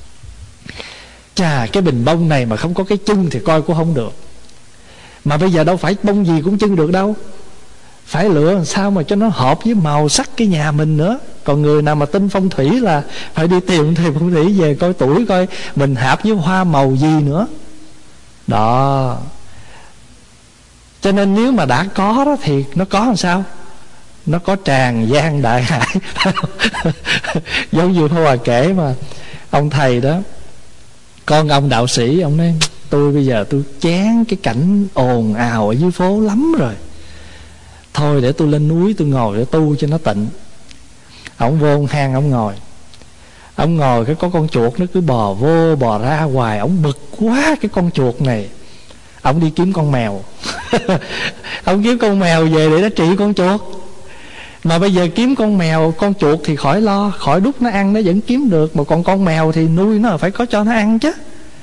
Chà, cái bình bông này mà không có cái chân thì coi cũng không được. Mà bây giờ đâu phải bông gì cũng chân được đâu. Phải lựa làm sao mà cho nó hợp với màu sắc cái nhà mình nữa. Còn người nào mà tin phong thủy là phải đi tìm thầy phong thủy về coi tuổi, coi mình hợp với hoa màu gì nữa. Đó. Cho nên nếu mà đã có đó thì nó có làm sao? Nó có tràn gian đại hải. Giống như Pháp Hòa kể mà ông thầy đó, con ông đạo sĩ, ông nói tôi bây giờ tôi chán cái cảnh ồn ào ở dưới phố lắm rồi, thôi để tôi lên núi tôi ngồi để tu cho nó tịnh. Ông vô hang ông ngồi. Ông ngồi cái có con chuột nó cứ bò vô bò ra hoài. Ông bực quá cái con chuột này. Ông đi kiếm con mèo. Ông kiếm con mèo về để nó trị con chuột. Mà bây giờ kiếm con mèo, con chuột thì khỏi lo, khỏi đút nó ăn nó vẫn kiếm được. Mà còn con mèo thì nuôi nó phải có cho nó ăn chứ.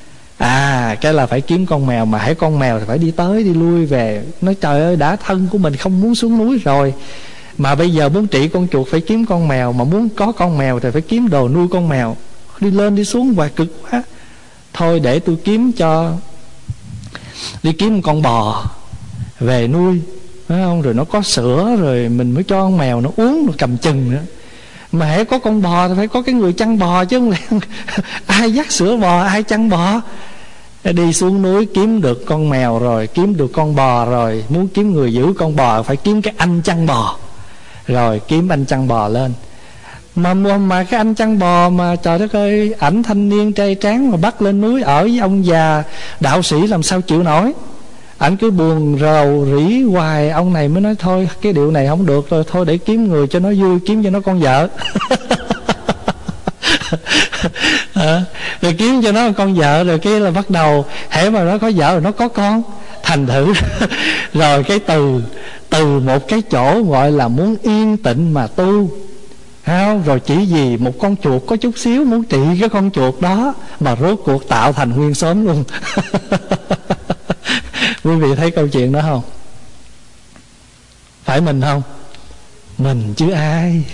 Cái là phải kiếm con mèo. Mà hãy con mèo thì phải đi tới đi lui về. Nói trời ơi, đã thân của mình không muốn xuống núi rồi, mà bây giờ muốn trị con chuột phải kiếm con mèo. Mà muốn có con mèo thì phải kiếm đồ nuôi con mèo. Đi lên đi xuống hoài cực quá. Thôi để tôi đi kiếm con bò về nuôi, phải không? Rồi nó có sữa rồi mình mới cho con mèo nó uống, nó cầm chừng nữa. Mà hễ có con bò thì phải có cái người chăn bò chứ không lẽ ai dắt sữa bò, ai chăn bò. Đi xuống núi kiếm được con mèo rồi, kiếm được con bò rồi, muốn kiếm người giữ con bò phải kiếm cái anh chăn bò. Rồi kiếm anh chăn bò lên. Mà cái anh chăn bò mà trời đất ơi, ảnh thanh niên trai tráng mà bắt lên núi ở với ông già đạo sĩ làm sao chịu nổi. Ảnh cứ buồn rầu rĩ hoài. Ông này mới nói thôi cái điệu này không được rồi, thôi để kiếm người cho nó vui, kiếm cho nó con vợ. Rồi kiếm cho nó con vợ, rồi cái là bắt đầu hễ mà nó có vợ rồi nó có con. Thành thử rồi cái từ một cái chỗ gọi là muốn yên tịnh mà tu, không? Rồi chỉ vì một con chuột có chút xíu muốn trị cái con chuột đó mà rốt cuộc tạo thành nguyên xóm luôn. Quý vị thấy câu chuyện đó không? Phải mình không? Mình chứ ai.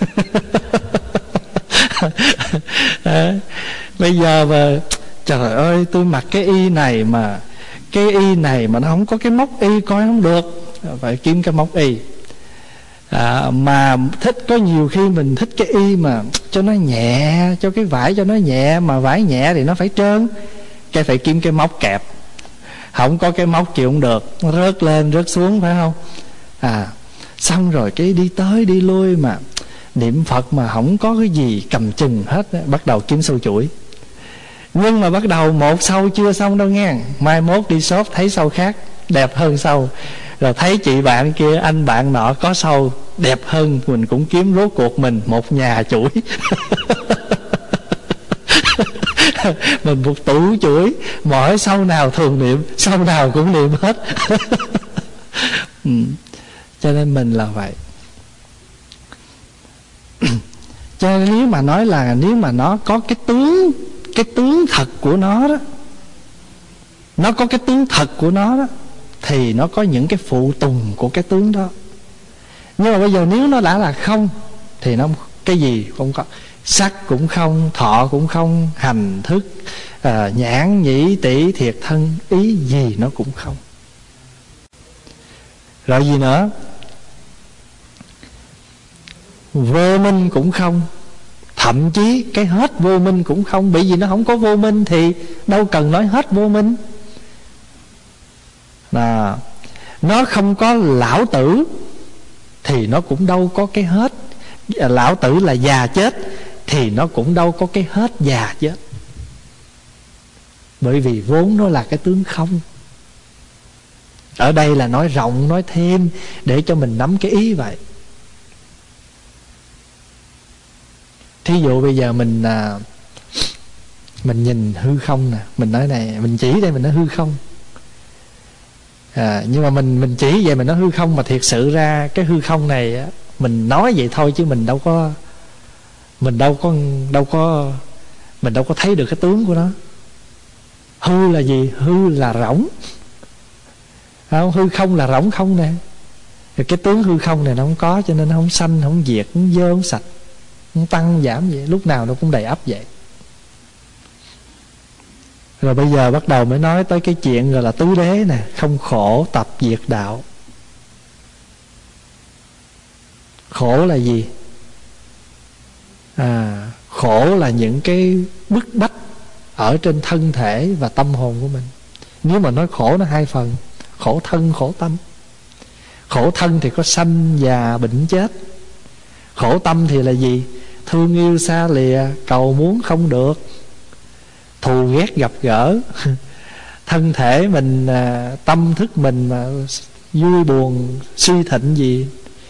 Bây giờ mà trời ơi, tôi mặc cái y này mà nó không có cái móc y coi không được, phải kiếm cái móc y. Mà thích, có nhiều khi mình thích cái y mà cho nó nhẹ, cho cái vải cho nó nhẹ, mà vải nhẹ thì nó phải trơn, cái phải kiếm cái móc kẹp. Không có cái móc chịu không được, nó rớt lên rớt xuống, phải không? Xong rồi cái đi tới đi lui mà niệm Phật mà không có cái gì cầm chừng hết, bắt đầu kiếm sâu chuỗi. Nhưng mà bắt đầu một sâu chưa xong đâu nghe, mai mốt đi shop thấy sâu khác đẹp hơn sâu, rồi thấy chị bạn kia, anh bạn nọ có sâu đẹp hơn, mình cũng kiếm, rốt cuộc mình một nhà chuỗi. Mình một tủ chuỗi, mỗi sâu nào thường niệm, sâu nào cũng niệm hết. Cho nên mình là vậy. Cho nên nếu mà nói là nếu mà nó có cái tướng thật của nó đó, nó có cái tướng thật của nó đó, thì nó có những cái phụ tùng của cái tướng đó. Nhưng mà bây giờ nếu nó đã là không thì nó cái gì cũng có, sắc cũng không, thọ cũng không, hành thức, nhãn nhĩ tỷ thiệt thân, ý gì nó cũng không. Rồi gì nữa? Vô minh cũng không. Thậm chí cái hết vô minh cũng không. Bởi vì nó không có vô minh thì đâu cần nói hết vô minh. Nó không có lão tử thì nó cũng đâu có cái hết. Lão tử là già chết thì nó cũng đâu có cái hết già chết. Bởi vì vốn nó là cái tướng không. Ở đây là nói rộng, nói thêm để cho mình nắm cái ý vậy. Thí dụ bây giờ mình nhìn hư không nè, mình nói này, mình chỉ đây mình nói hư không. Nhưng mà mình chỉ vậy mình nói hư không, mà thiệt sự ra cái hư không này á, mình nói vậy thôi chứ mình đâu có thấy được cái tướng của nó. Hư là gì? Hư là rỗng. Không? Hư không là rỗng không nè. Rồi cái tướng hư không này nó không có, cho nên nó không sanh, không diệt, không dơ, không sạch, không tăng giảm vậy, lúc nào nó cũng đầy ắp vậy. Rồi bây giờ bắt đầu mới nói tới cái chuyện gọi là tứ đế nè, không khổ tập diệt đạo. Khổ là gì? Khổ là những cái bức bách ở trên thân thể và tâm hồn của mình. Nếu mà nói khổ nó hai phần: khổ thân, khổ tâm. Khổ thân thì có sanh già bệnh chết. Khổ tâm thì là gì? Thương yêu xa lìa, cầu muốn không được, thù ghét gặp gỡ. Thân thể mình, tâm thức mình mà vui buồn suy thịnh gì.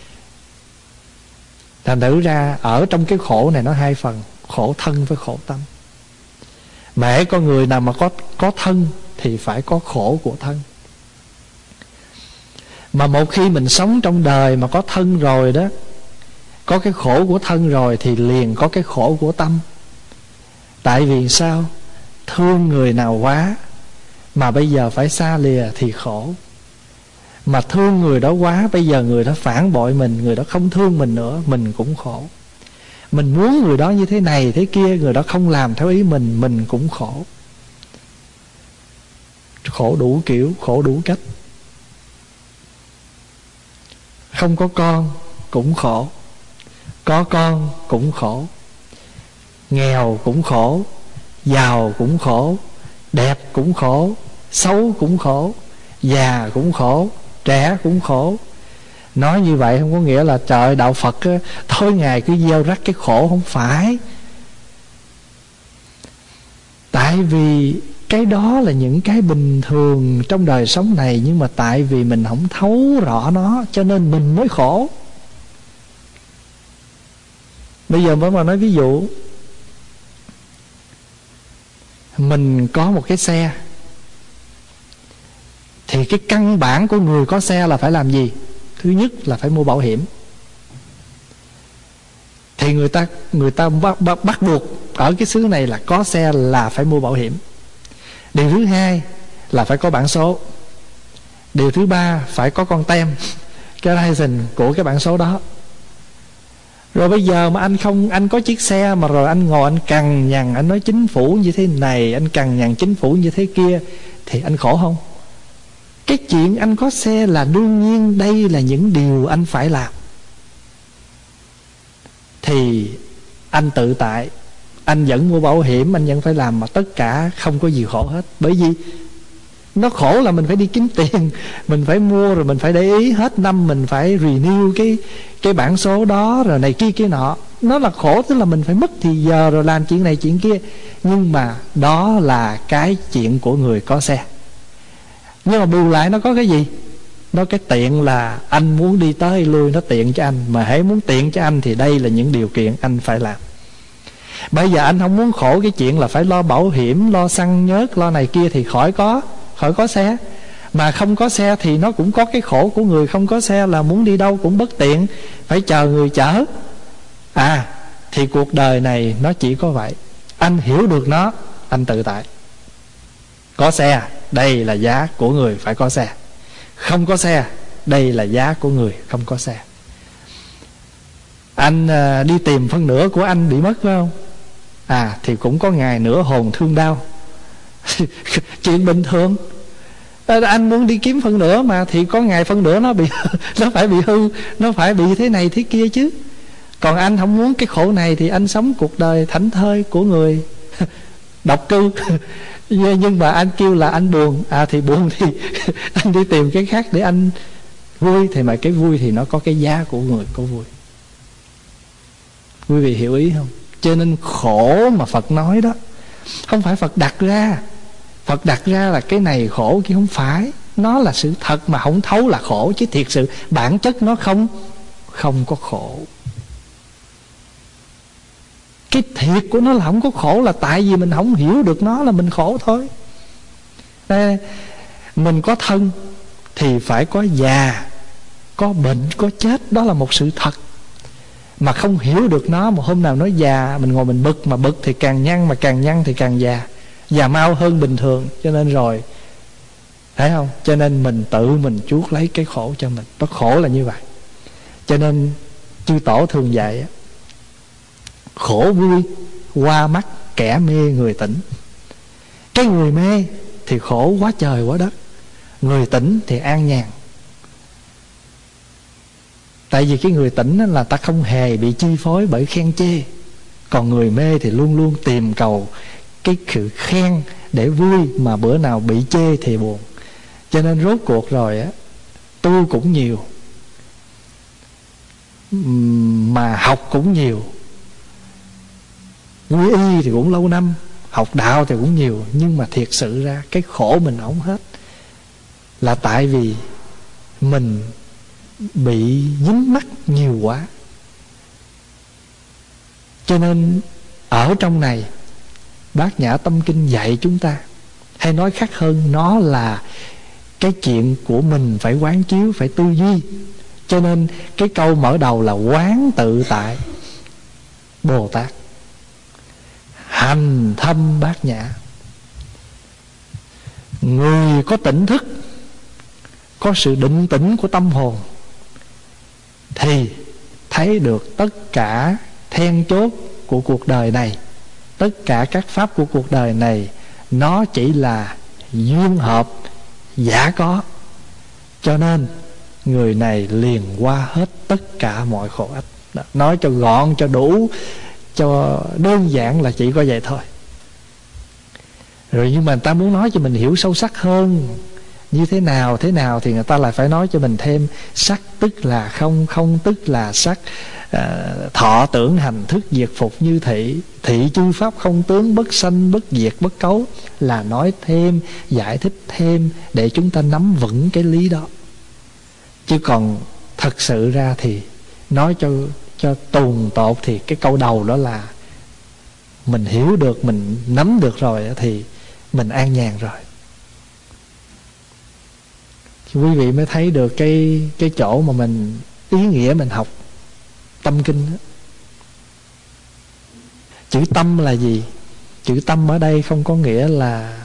Thành thử ra ở trong cái khổ này nó hai phần: khổ thân với khổ tâm. Mẹ con người nào mà có thân thì phải có khổ của thân. Mà một khi mình sống trong đời mà có thân rồi đó, có cái khổ của thân rồi thì liền có cái khổ của tâm. Tại vì sao? Thương người nào quá mà bây giờ phải xa lìa thì khổ. Mà thương người đó quá, bây giờ người đó phản bội mình, người đó không thương mình nữa, mình cũng khổ. Mình muốn người đó như thế này thế kia, người đó không làm theo ý mình cũng khổ. Khổ đủ kiểu, khổ đủ cách. Không có con cũng khổ, có con cũng khổ. Nghèo cũng khổ, giàu cũng khổ, đẹp cũng khổ, xấu cũng khổ, già cũng khổ, trẻ cũng khổ. Nói như vậy không có nghĩa là trời đạo Phật á, tối ngày cứ gieo rắc cái khổ, không phải. Tại vì cái đó là những cái bình thường trong đời sống này, nhưng mà tại vì mình không thấu rõ nó cho nên mình mới khổ. Bây giờ mới mà nói ví dụ, mình có một cái xe, thì cái căn bản của người có xe là phải làm gì? Thứ nhất là phải mua bảo hiểm. Thì người ta bắt buộc ở cái xứ này là có xe là phải mua bảo hiểm. Điều thứ hai là phải có bảng số. Điều thứ ba phải có con tem, cái license của cái bảng số đó. Rồi bây giờ mà anh có chiếc xe mà rồi anh ngồi anh cằn nhằn, anh nói chính phủ như thế này, anh cằn nhằn chính phủ như thế kia, thì anh khổ không? Cái chuyện anh có xe là đương nhiên, đây là những điều anh phải làm. Thì anh tự tại, anh vẫn mua bảo hiểm, anh vẫn phải làm, mà tất cả không có gì khổ hết. Bởi vì nó khổ là mình phải đi kiếm tiền, mình phải mua, rồi mình phải để ý hết năm mình phải renew cái bản số đó, rồi này kia kia nọ. Nó là khổ, tức là mình phải mất thì giờ rồi làm chuyện này chuyện kia. Nhưng mà đó là cái chuyện của người có xe. Nhưng mà bù lại nó có cái gì? Nó cái tiện là anh muốn đi tới lui nó tiện cho anh. Mà hễ muốn tiện cho anh thì đây là những điều kiện anh phải làm. Bây giờ anh không muốn khổ cái chuyện là phải lo bảo hiểm, lo xăng nhớt, lo này kia, thì khỏi có xe. Mà không có xe thì nó cũng có cái khổ của người không có xe, là muốn đi đâu cũng bất tiện, phải chờ người chở. Thì cuộc đời này nó chỉ có vậy. Anh hiểu được nó, anh tự tại. Có xe, đây là giá của người phải có xe. Không có xe, đây là giá của người không có xe. Anh đi tìm phân nửa của anh bị mất phải không? Thì cũng có ngày nửa hồn thương đau. Chuyện bình thường. Anh muốn đi kiếm phân nửa mà, thì có ngày phân nửa nó phải bị hư, nó phải bị thế này thế kia chứ. Còn anh không muốn cái khổ này thì anh sống cuộc đời thảnh thơi của người độc cư. Nhưng mà anh kêu là anh buồn, thì buồn thì anh đi tìm cái khác để anh vui. Thì mà cái vui thì nó có cái giá của người có vui. Quý vị hiểu ý không? Cho nên khổ mà Phật nói đó không phải Phật đặt ra. Phật đặt ra là cái này khổ kia, không phải. Nó là sự thật mà không thấu là khổ. Chứ thiệt sự bản chất nó không có khổ. Cái thiệt của nó là không có khổ, là tại vì mình không hiểu được nó là mình khổ thôi. Đây, mình có thân thì phải có già, có bệnh, có chết. Đó là một sự thật. Mà không hiểu được nó, mà hôm nào nó già mình ngồi mình bực, mà bực thì càng nhăn, mà càng nhăn thì càng già, già mau hơn bình thường. Cho nên rồi, thấy không? Cho nên mình tự mình chuốc lấy cái khổ cho mình. Nó khổ là như vậy. Cho nên chư tổ thường dạy khổ vui qua mắt kẻ mê người tỉnh. Cái người mê thì khổ quá trời quá đất, người tỉnh thì an nhàn. Tại vì cái người tỉnh là ta không hề bị chi phối bởi khen chê. Còn người mê thì luôn luôn tìm cầu cái sự khen để vui, mà bữa nào bị chê thì buồn. Cho nên rốt cuộc rồi tu cũng nhiều, mà học cũng nhiều, quy y thì cũng lâu năm, học đạo thì cũng nhiều. Nhưng mà thiệt sự ra cái khổ mình không hết, là tại vì mình bị dính mắc nhiều quá. Cho nên ở trong này Bát Nhã Tâm Kinh dạy chúng ta, hay nói khác hơn, nó là cái chuyện của mình phải quán chiếu, phải tư duy. Cho nên cái câu mở đầu là quán tự tại Bồ Tát, hành thâm bát nhã. Người có tỉnh thức, có sự định tĩnh của tâm hồn, thì thấy được tất cả then chốt của cuộc đời này, tất cả các pháp của cuộc đời này, nó chỉ là duyên hợp giả có. Cho nên người này liền qua hết tất cả mọi khổ ách. Nói cho gọn, cho đủ, cho đơn giản là chỉ có vậy thôi. Rồi nhưng mà người ta muốn nói cho mình hiểu sâu sắc hơn, Như thế nào thì người ta lại phải nói cho mình thêm. Sắc tức là không, không tức là sắc. Thọ tưởng hành thức diệt phục như thị. Thị chư pháp không tướng, bất sanh bất diệt bất cấu. Là nói thêm, giải thích thêm để chúng ta nắm vững cái lý đó. Chứ còn thật sự ra thì nói cho tồn tột thì cái câu đầu đó là mình hiểu được, mình nắm được rồi thì mình an nhàn rồi. Quý vị mới thấy được cái chỗ mà mình ý nghĩa mình học tâm kinh đó. Chữ tâm là gì? Chữ tâm ở đây không có nghĩa là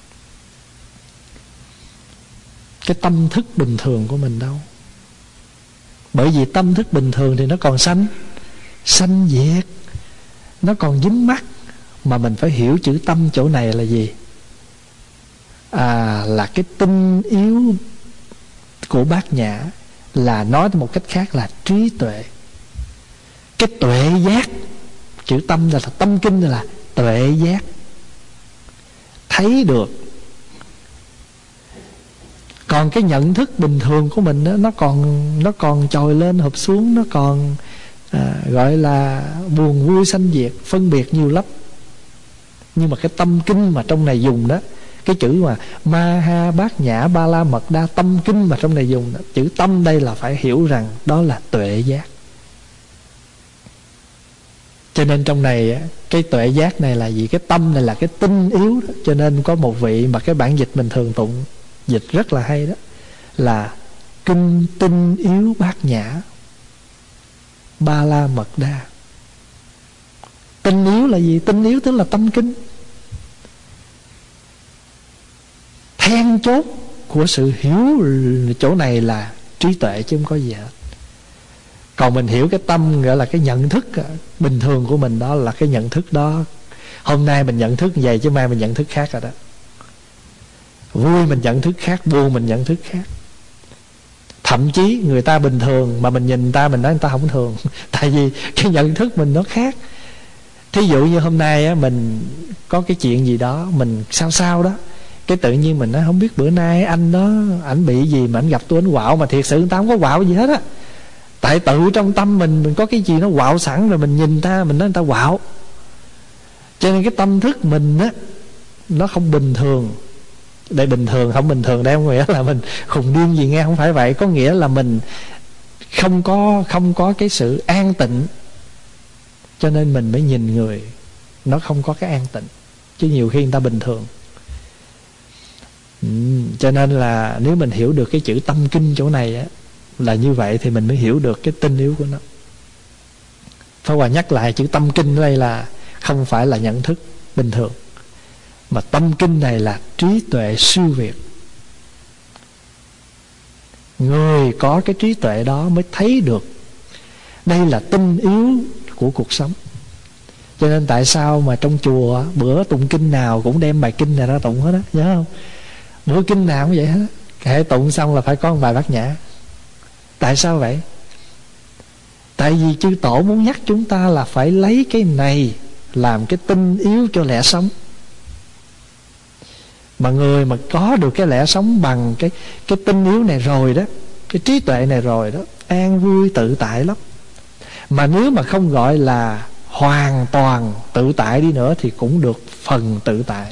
cái tâm thức bình thường của mình đâu. Bởi vì tâm thức bình thường thì nó còn sanh diệt, nó còn dính mắc. Mà mình phải hiểu chữ tâm chỗ này là gì? Là cái tinh yếu của Bát Nhã. Là nói một cách khác là trí tuệ. Cái tuệ giác. Chữ tâm là tâm kinh là tuệ giác. Thấy được. Còn cái nhận thức bình thường của mình đó, nó còn trồi lên hụp xuống. Nó còn gọi là buồn vui sanh diệt, phân biệt nhiều lắm. Nhưng mà cái tâm kinh mà trong này dùng đó, cái chữ mà Ma Ha Bát Nhã Ba La Mật Đa tâm kinh mà trong này dùng đó, chữ tâm đây là phải hiểu rằng đó là tuệ giác. Cho nên trong này cái tuệ giác này là gì? Cái tâm này là cái tinh yếu đó. Cho nên có một vị mà cái bản dịch mình thường tụng dịch rất là hay đó, là kinh tinh yếu Bát Nhã Ba La Mật Đa. Tinh yếu là gì? Tinh yếu tức là tâm kinh. Then chốt của sự hiểu chỗ này là trí tuệ chứ không có gì hết. Còn mình hiểu cái tâm gọi là cái nhận thức bình thường của mình, đó là cái nhận thức đó. Hôm nay mình nhận thức như vậy chứ mai mình nhận thức khác rồi đó. Vui mình nhận thức khác, buồn mình nhận thức khác. Thậm chí người ta bình thường mà mình nhìn người ta, mình nói người ta không thường. Tại vì cái nhận thức mình nó khác. Thí dụ như hôm nay á, mình có cái chuyện gì đó, mình sao đó, cái tự nhiên mình nói không biết bữa nay anh đó ảnh bị gì mà ảnh gặp tôi ảnh quạo. Mà thiệt sự người ta không có quạo gì hết á. Tại tự trong tâm mình có cái gì nó quạo sẵn rồi, mình nhìn người ta, mình nói người ta quạo. Cho nên cái tâm thức mình á, nó không bình thường. Đây bình thường, không bình thường đây không nghĩa là mình khùng điên gì nghe, không phải vậy. Có nghĩa là mình không có cái sự an tịnh. Cho nên mình mới nhìn người nó không có cái an tịnh. Chứ nhiều khi người ta bình thường. Cho nên là nếu mình hiểu được cái chữ tâm kinh chỗ này á, là như vậy thì mình mới hiểu được cái tinh yếu của nó. Pháp Hòa nhắc lại chữ tâm kinh ở đây là không phải là nhận thức bình thường, mà tâm kinh này là trí tuệ siêu việt. Người có cái trí tuệ đó mới thấy được đây là tinh yếu của cuộc sống. Cho nên tại sao mà trong chùa bữa tụng kinh nào cũng đem bài kinh này ra tụng hết á, nhớ không? Bữa kinh nào cũng vậy hết á. Hệ tụng xong là phải có một bài Bát Nhã. Tại sao vậy? Tại vì chư tổ muốn nhắc chúng ta là phải lấy cái này làm cái tinh yếu cho lẽ sống. Mà người mà có được cái lẽ sống bằng cái tinh yếu này rồi đó, cái trí tuệ này rồi đó, an vui tự tại lắm. Mà nếu mà không gọi là hoàn toàn tự tại đi nữa thì cũng được phần tự tại.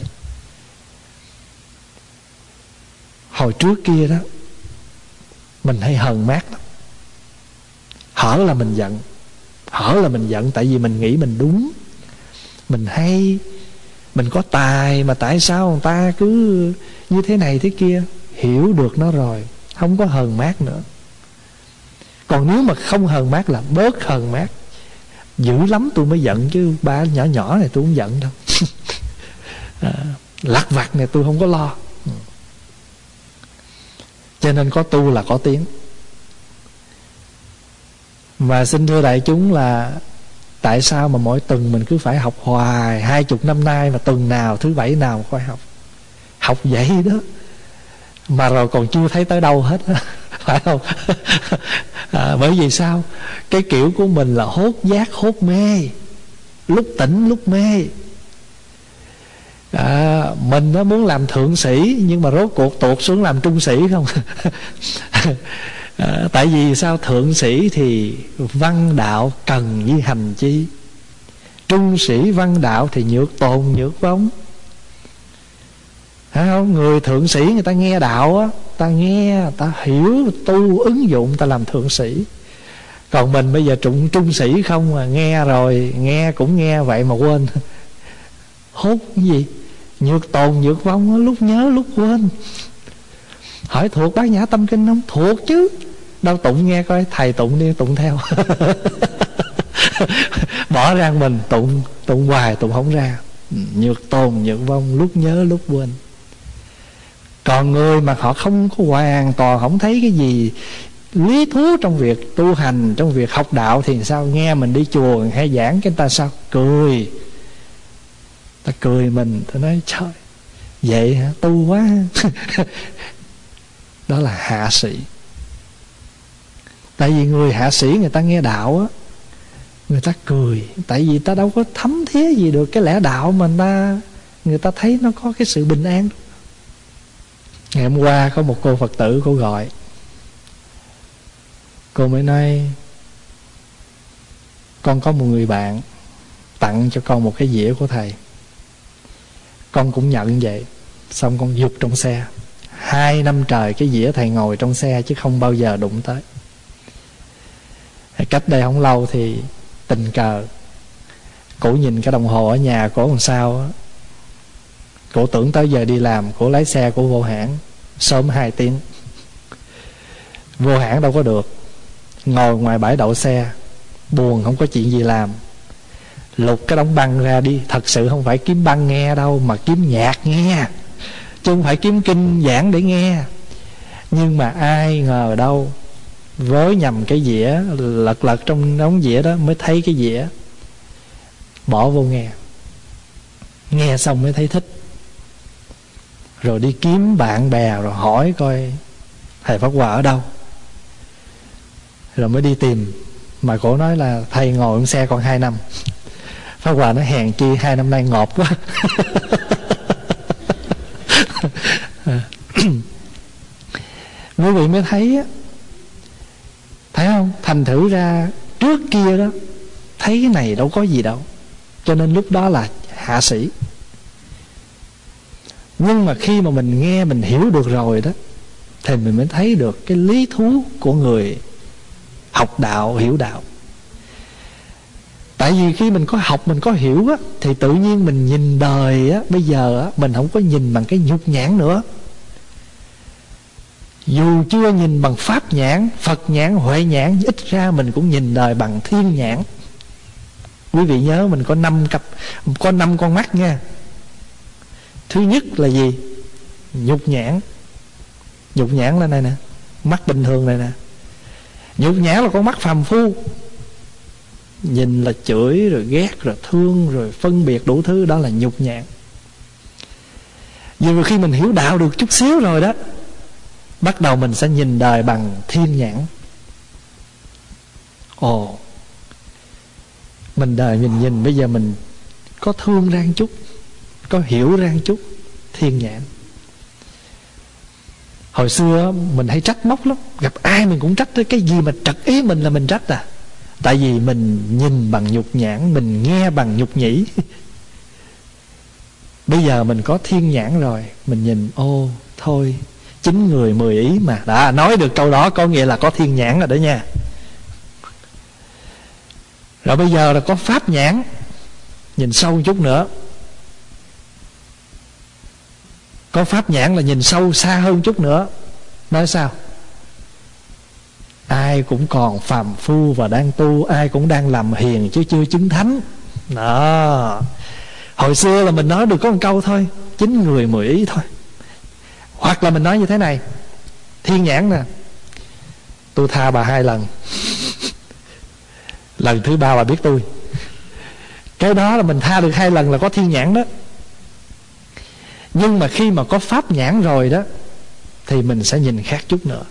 Hồi trước kia đó mình hay hờn mát lắm. Hở là mình giận. Hở là mình giận tại vì mình nghĩ mình đúng, mình hay, mình có tài, mà tại sao người ta cứ như thế này thế kia. Hiểu được nó rồi, không có hờn mát nữa. Còn nếu mà không hờn mát là bớt hờn mát. Dữ lắm tôi mới giận, chứ ba nhỏ nhỏ này tôi không giận đâu. Lặt vặt này tôi không có lo. Cho nên có tu là có tiếng. Mà xin thưa đại chúng là tại sao mà mỗi tuần mình cứ phải học hoài 20 năm nay mà tuần nào thứ bảy nào phải học. Học vậy đó mà rồi còn chưa thấy tới đâu hết á. Phải không? Bởi vì sao? Cái kiểu của mình là hốt giác hốt mê, lúc tỉnh lúc mê. Mình nó muốn làm thượng sĩ, nhưng mà rốt cuộc tuột xuống làm trung sĩ không. Tại vì sao? Thượng sĩ thì văn đạo cần với hành chi, trung sĩ văn đạo thì nhược tồn nhược vong. Thấy không? Người thượng sĩ người ta nghe đạo á, ta nghe, ta hiểu, tu ứng dụng, ta làm thượng sĩ. Còn mình bây giờ trung sĩ không à, nghe rồi, nghe cũng nghe vậy mà quên. Hốt cái gì? Nhược tồn nhược vong, lúc nhớ lúc quên. Hỏi thuộc Bát Nhã Tâm Kinh không? Thuộc chứ. Đâu tụng nghe coi, thầy tụng đi tụng theo. Bỏ ra mình tụng hoài tụng không ra. Nhược tồn nhược vong, lúc nhớ lúc quên. Còn người mà họ không có hoàn toàn không thấy cái gì lý thú trong việc tu hành, trong việc học đạo thì sao? Nghe mình đi chùa hay giảng cái ta sao? Cười. Ta cười mình, ta nói trời, vậy hả? Tu quá. Đó là hạ sĩ. Tại vì người hạ sĩ người ta nghe đạo á, người ta cười. Tại vì ta đâu có thấm thía gì được cái lẽ đạo mà người ta thấy nó có cái sự bình an. Ngày hôm qua có một cô Phật tử, cô gọi, cô mới nói con có một người bạn tặng cho con một cái dĩa của thầy, con cũng nhận vậy. Xong con giục trong xe 2 năm trời cái dĩa thầy ngồi trong xe chứ không bao giờ đụng tới. Cách đây không lâu thì tình cờ cổ nhìn cái đồng hồ ở nhà cổ làm sao á, cổ tưởng tới giờ đi làm, cổ lái xe cổ vô hãng sớm 2 tiếng. Vô hãng đâu có được, ngồi ngoài bãi đậu xe buồn không có chuyện gì làm, lục cái đống băng ra đi. Thật sự không phải kiếm băng nghe đâu, mà kiếm nhạc nghe, chứ không phải kiếm kinh giảng để nghe. Nhưng mà ai ngờ đâu với nhầm cái dĩa, lật trong đống dĩa đó mới thấy cái dĩa, bỏ vô nghe. Nghe xong mới thấy thích, rồi đi kiếm bạn bè rồi hỏi coi thầy Pháp Hòa ở đâu, rồi mới đi tìm. Mà cổ nói là thầy ngồi trong xe còn 2 năm. Pháp Hòa nói hèn chi 2 năm nay ngọt quá. Quý vị mới thấy á, thấy không? Thành thử ra trước kia đó thấy cái này đâu có gì đâu, cho nên lúc đó là hạ sĩ. Nhưng mà khi mà mình nghe, mình hiểu được rồi đó, thì mình mới thấy được cái lý thú của người học đạo, hiểu đạo. Tại vì khi mình có học, mình có hiểu á, thì tự nhiên mình nhìn đời á, bây giờ á, mình không có nhìn bằng cái nhục nhãn nữa. Dù chưa nhìn bằng pháp nhãn, Phật nhãn, Huệ nhãn, ít ra mình cũng nhìn đời bằng thiên nhãn. Quý vị nhớ mình có 5 con mắt nha. Thứ nhất là gì? Nhục nhãn. Nhục nhãn là này nè, mắt bình thường này nè. Nhục nhãn là con mắt phàm phu, nhìn là chửi, rồi ghét, rồi thương, rồi phân biệt đủ thứ. Đó là nhục nhãn. Nhưng mà khi mình hiểu đạo được chút xíu rồi đó, bắt đầu mình sẽ nhìn đời bằng thiên nhãn. Ồ, mình đời mình nhìn bây giờ mình có thương ra một chút, có hiểu ra một chút, thiên nhãn. Hồi xưa mình hay trách móc lắm, gặp ai mình cũng trách, cái gì mà trật ý mình là mình trách à. Tại vì mình nhìn bằng nhục nhãn, mình nghe bằng nhục nhĩ. Bây giờ mình có thiên nhãn rồi, mình nhìn, ô thôi 9 người 10 ý mà. Đã nói được câu đó có nghĩa là có thiên nhãn rồi đó nha. Rồi bây giờ là có pháp nhãn, nhìn sâu một chút nữa. Có pháp nhãn là nhìn sâu xa hơn chút nữa. Nói sao? Ai cũng còn phàm phu và đang tu, ai cũng đang làm hiền chứ chưa chứng thánh. Đó. Hồi xưa là mình nói được có một câu thôi, 9 người 10 ý thôi. Hoặc là mình nói như thế này: thiên nhãn nè, tôi tha bà 2 lần, lần thứ 3 bà biết tôi. Cái đó là mình tha được 2 lần là có thiên nhãn đó. Nhưng mà khi mà có pháp nhãn rồi đó, thì mình sẽ nhìn khác chút nữa.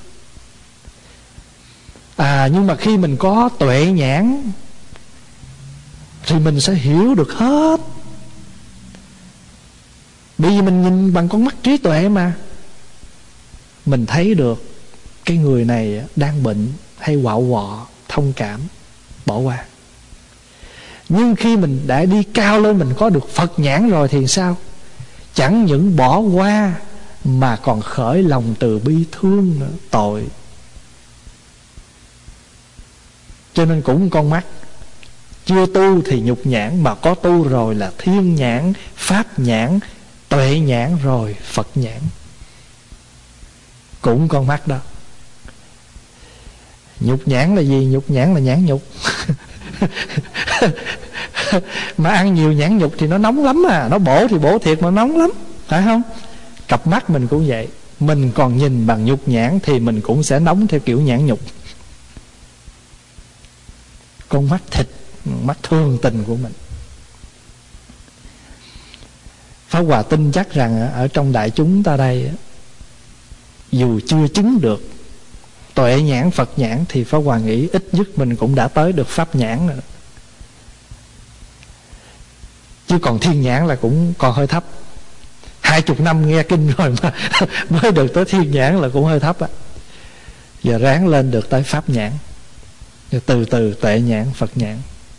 Nhưng mà khi mình có tuệ nhãn thì mình sẽ hiểu được hết. Bởi vì mình nhìn bằng con mắt trí tuệ mà, mình thấy được cái người này đang bệnh hay quạo quọ, thông cảm, bỏ qua. Nhưng khi mình đã đi cao lên, mình có được Phật nhãn rồi thì sao? Chẳng những bỏ qua mà còn khởi lòng từ bi thương nữa, tội. Cho nên cũng con mắt, chưa tu thì nhục nhãn, mà có tu rồi là thiên nhãn, pháp nhãn, tuệ nhãn, rồi Phật nhãn. Cũng con mắt đó. Nhục nhãn là gì? Nhục nhãn là nhãn nhục. Mà ăn nhiều nhãn nhục thì nó nóng lắm à. Nó bổ thì bổ thiệt mà nóng lắm, phải không? Cặp mắt mình cũng vậy. Mình còn nhìn bằng nhục nhãn thì mình cũng sẽ nóng theo kiểu nhãn nhục. Con mắt thịt, mắt thương tình của mình. Pháp Hòa tin chắc rằng ở trong đại chúng ta đây, dù chưa chứng được tuệ nhãn, Phật nhãn, thì Pháp Hòa nghĩ ít nhất mình cũng đã tới được pháp nhãn rồi. Chứ còn thiên nhãn là cũng còn hơi thấp. 20 năm nghe kinh rồi mà mới được tới thiên nhãn là cũng hơi thấp á. Giờ ráng lên được tới pháp nhãn, rồi từ từ tuệ nhãn, Phật nhãn.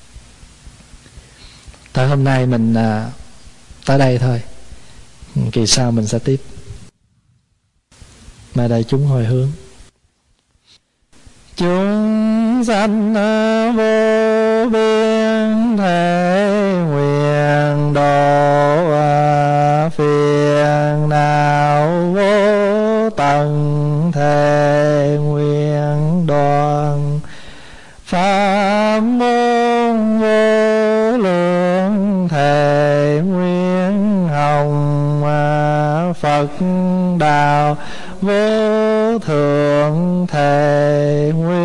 Thôi hôm nay mình tới đây thôi. Kỳ sau mình sẽ tiếp. Mà đại chúng hồi hướng. Chúng sanh vô biên thể nguyện độ phiền não vô tận thể nguyện đoàn pháp môn vô lượng thể nguyện hồng Phật đạo vô thượng thể nguyện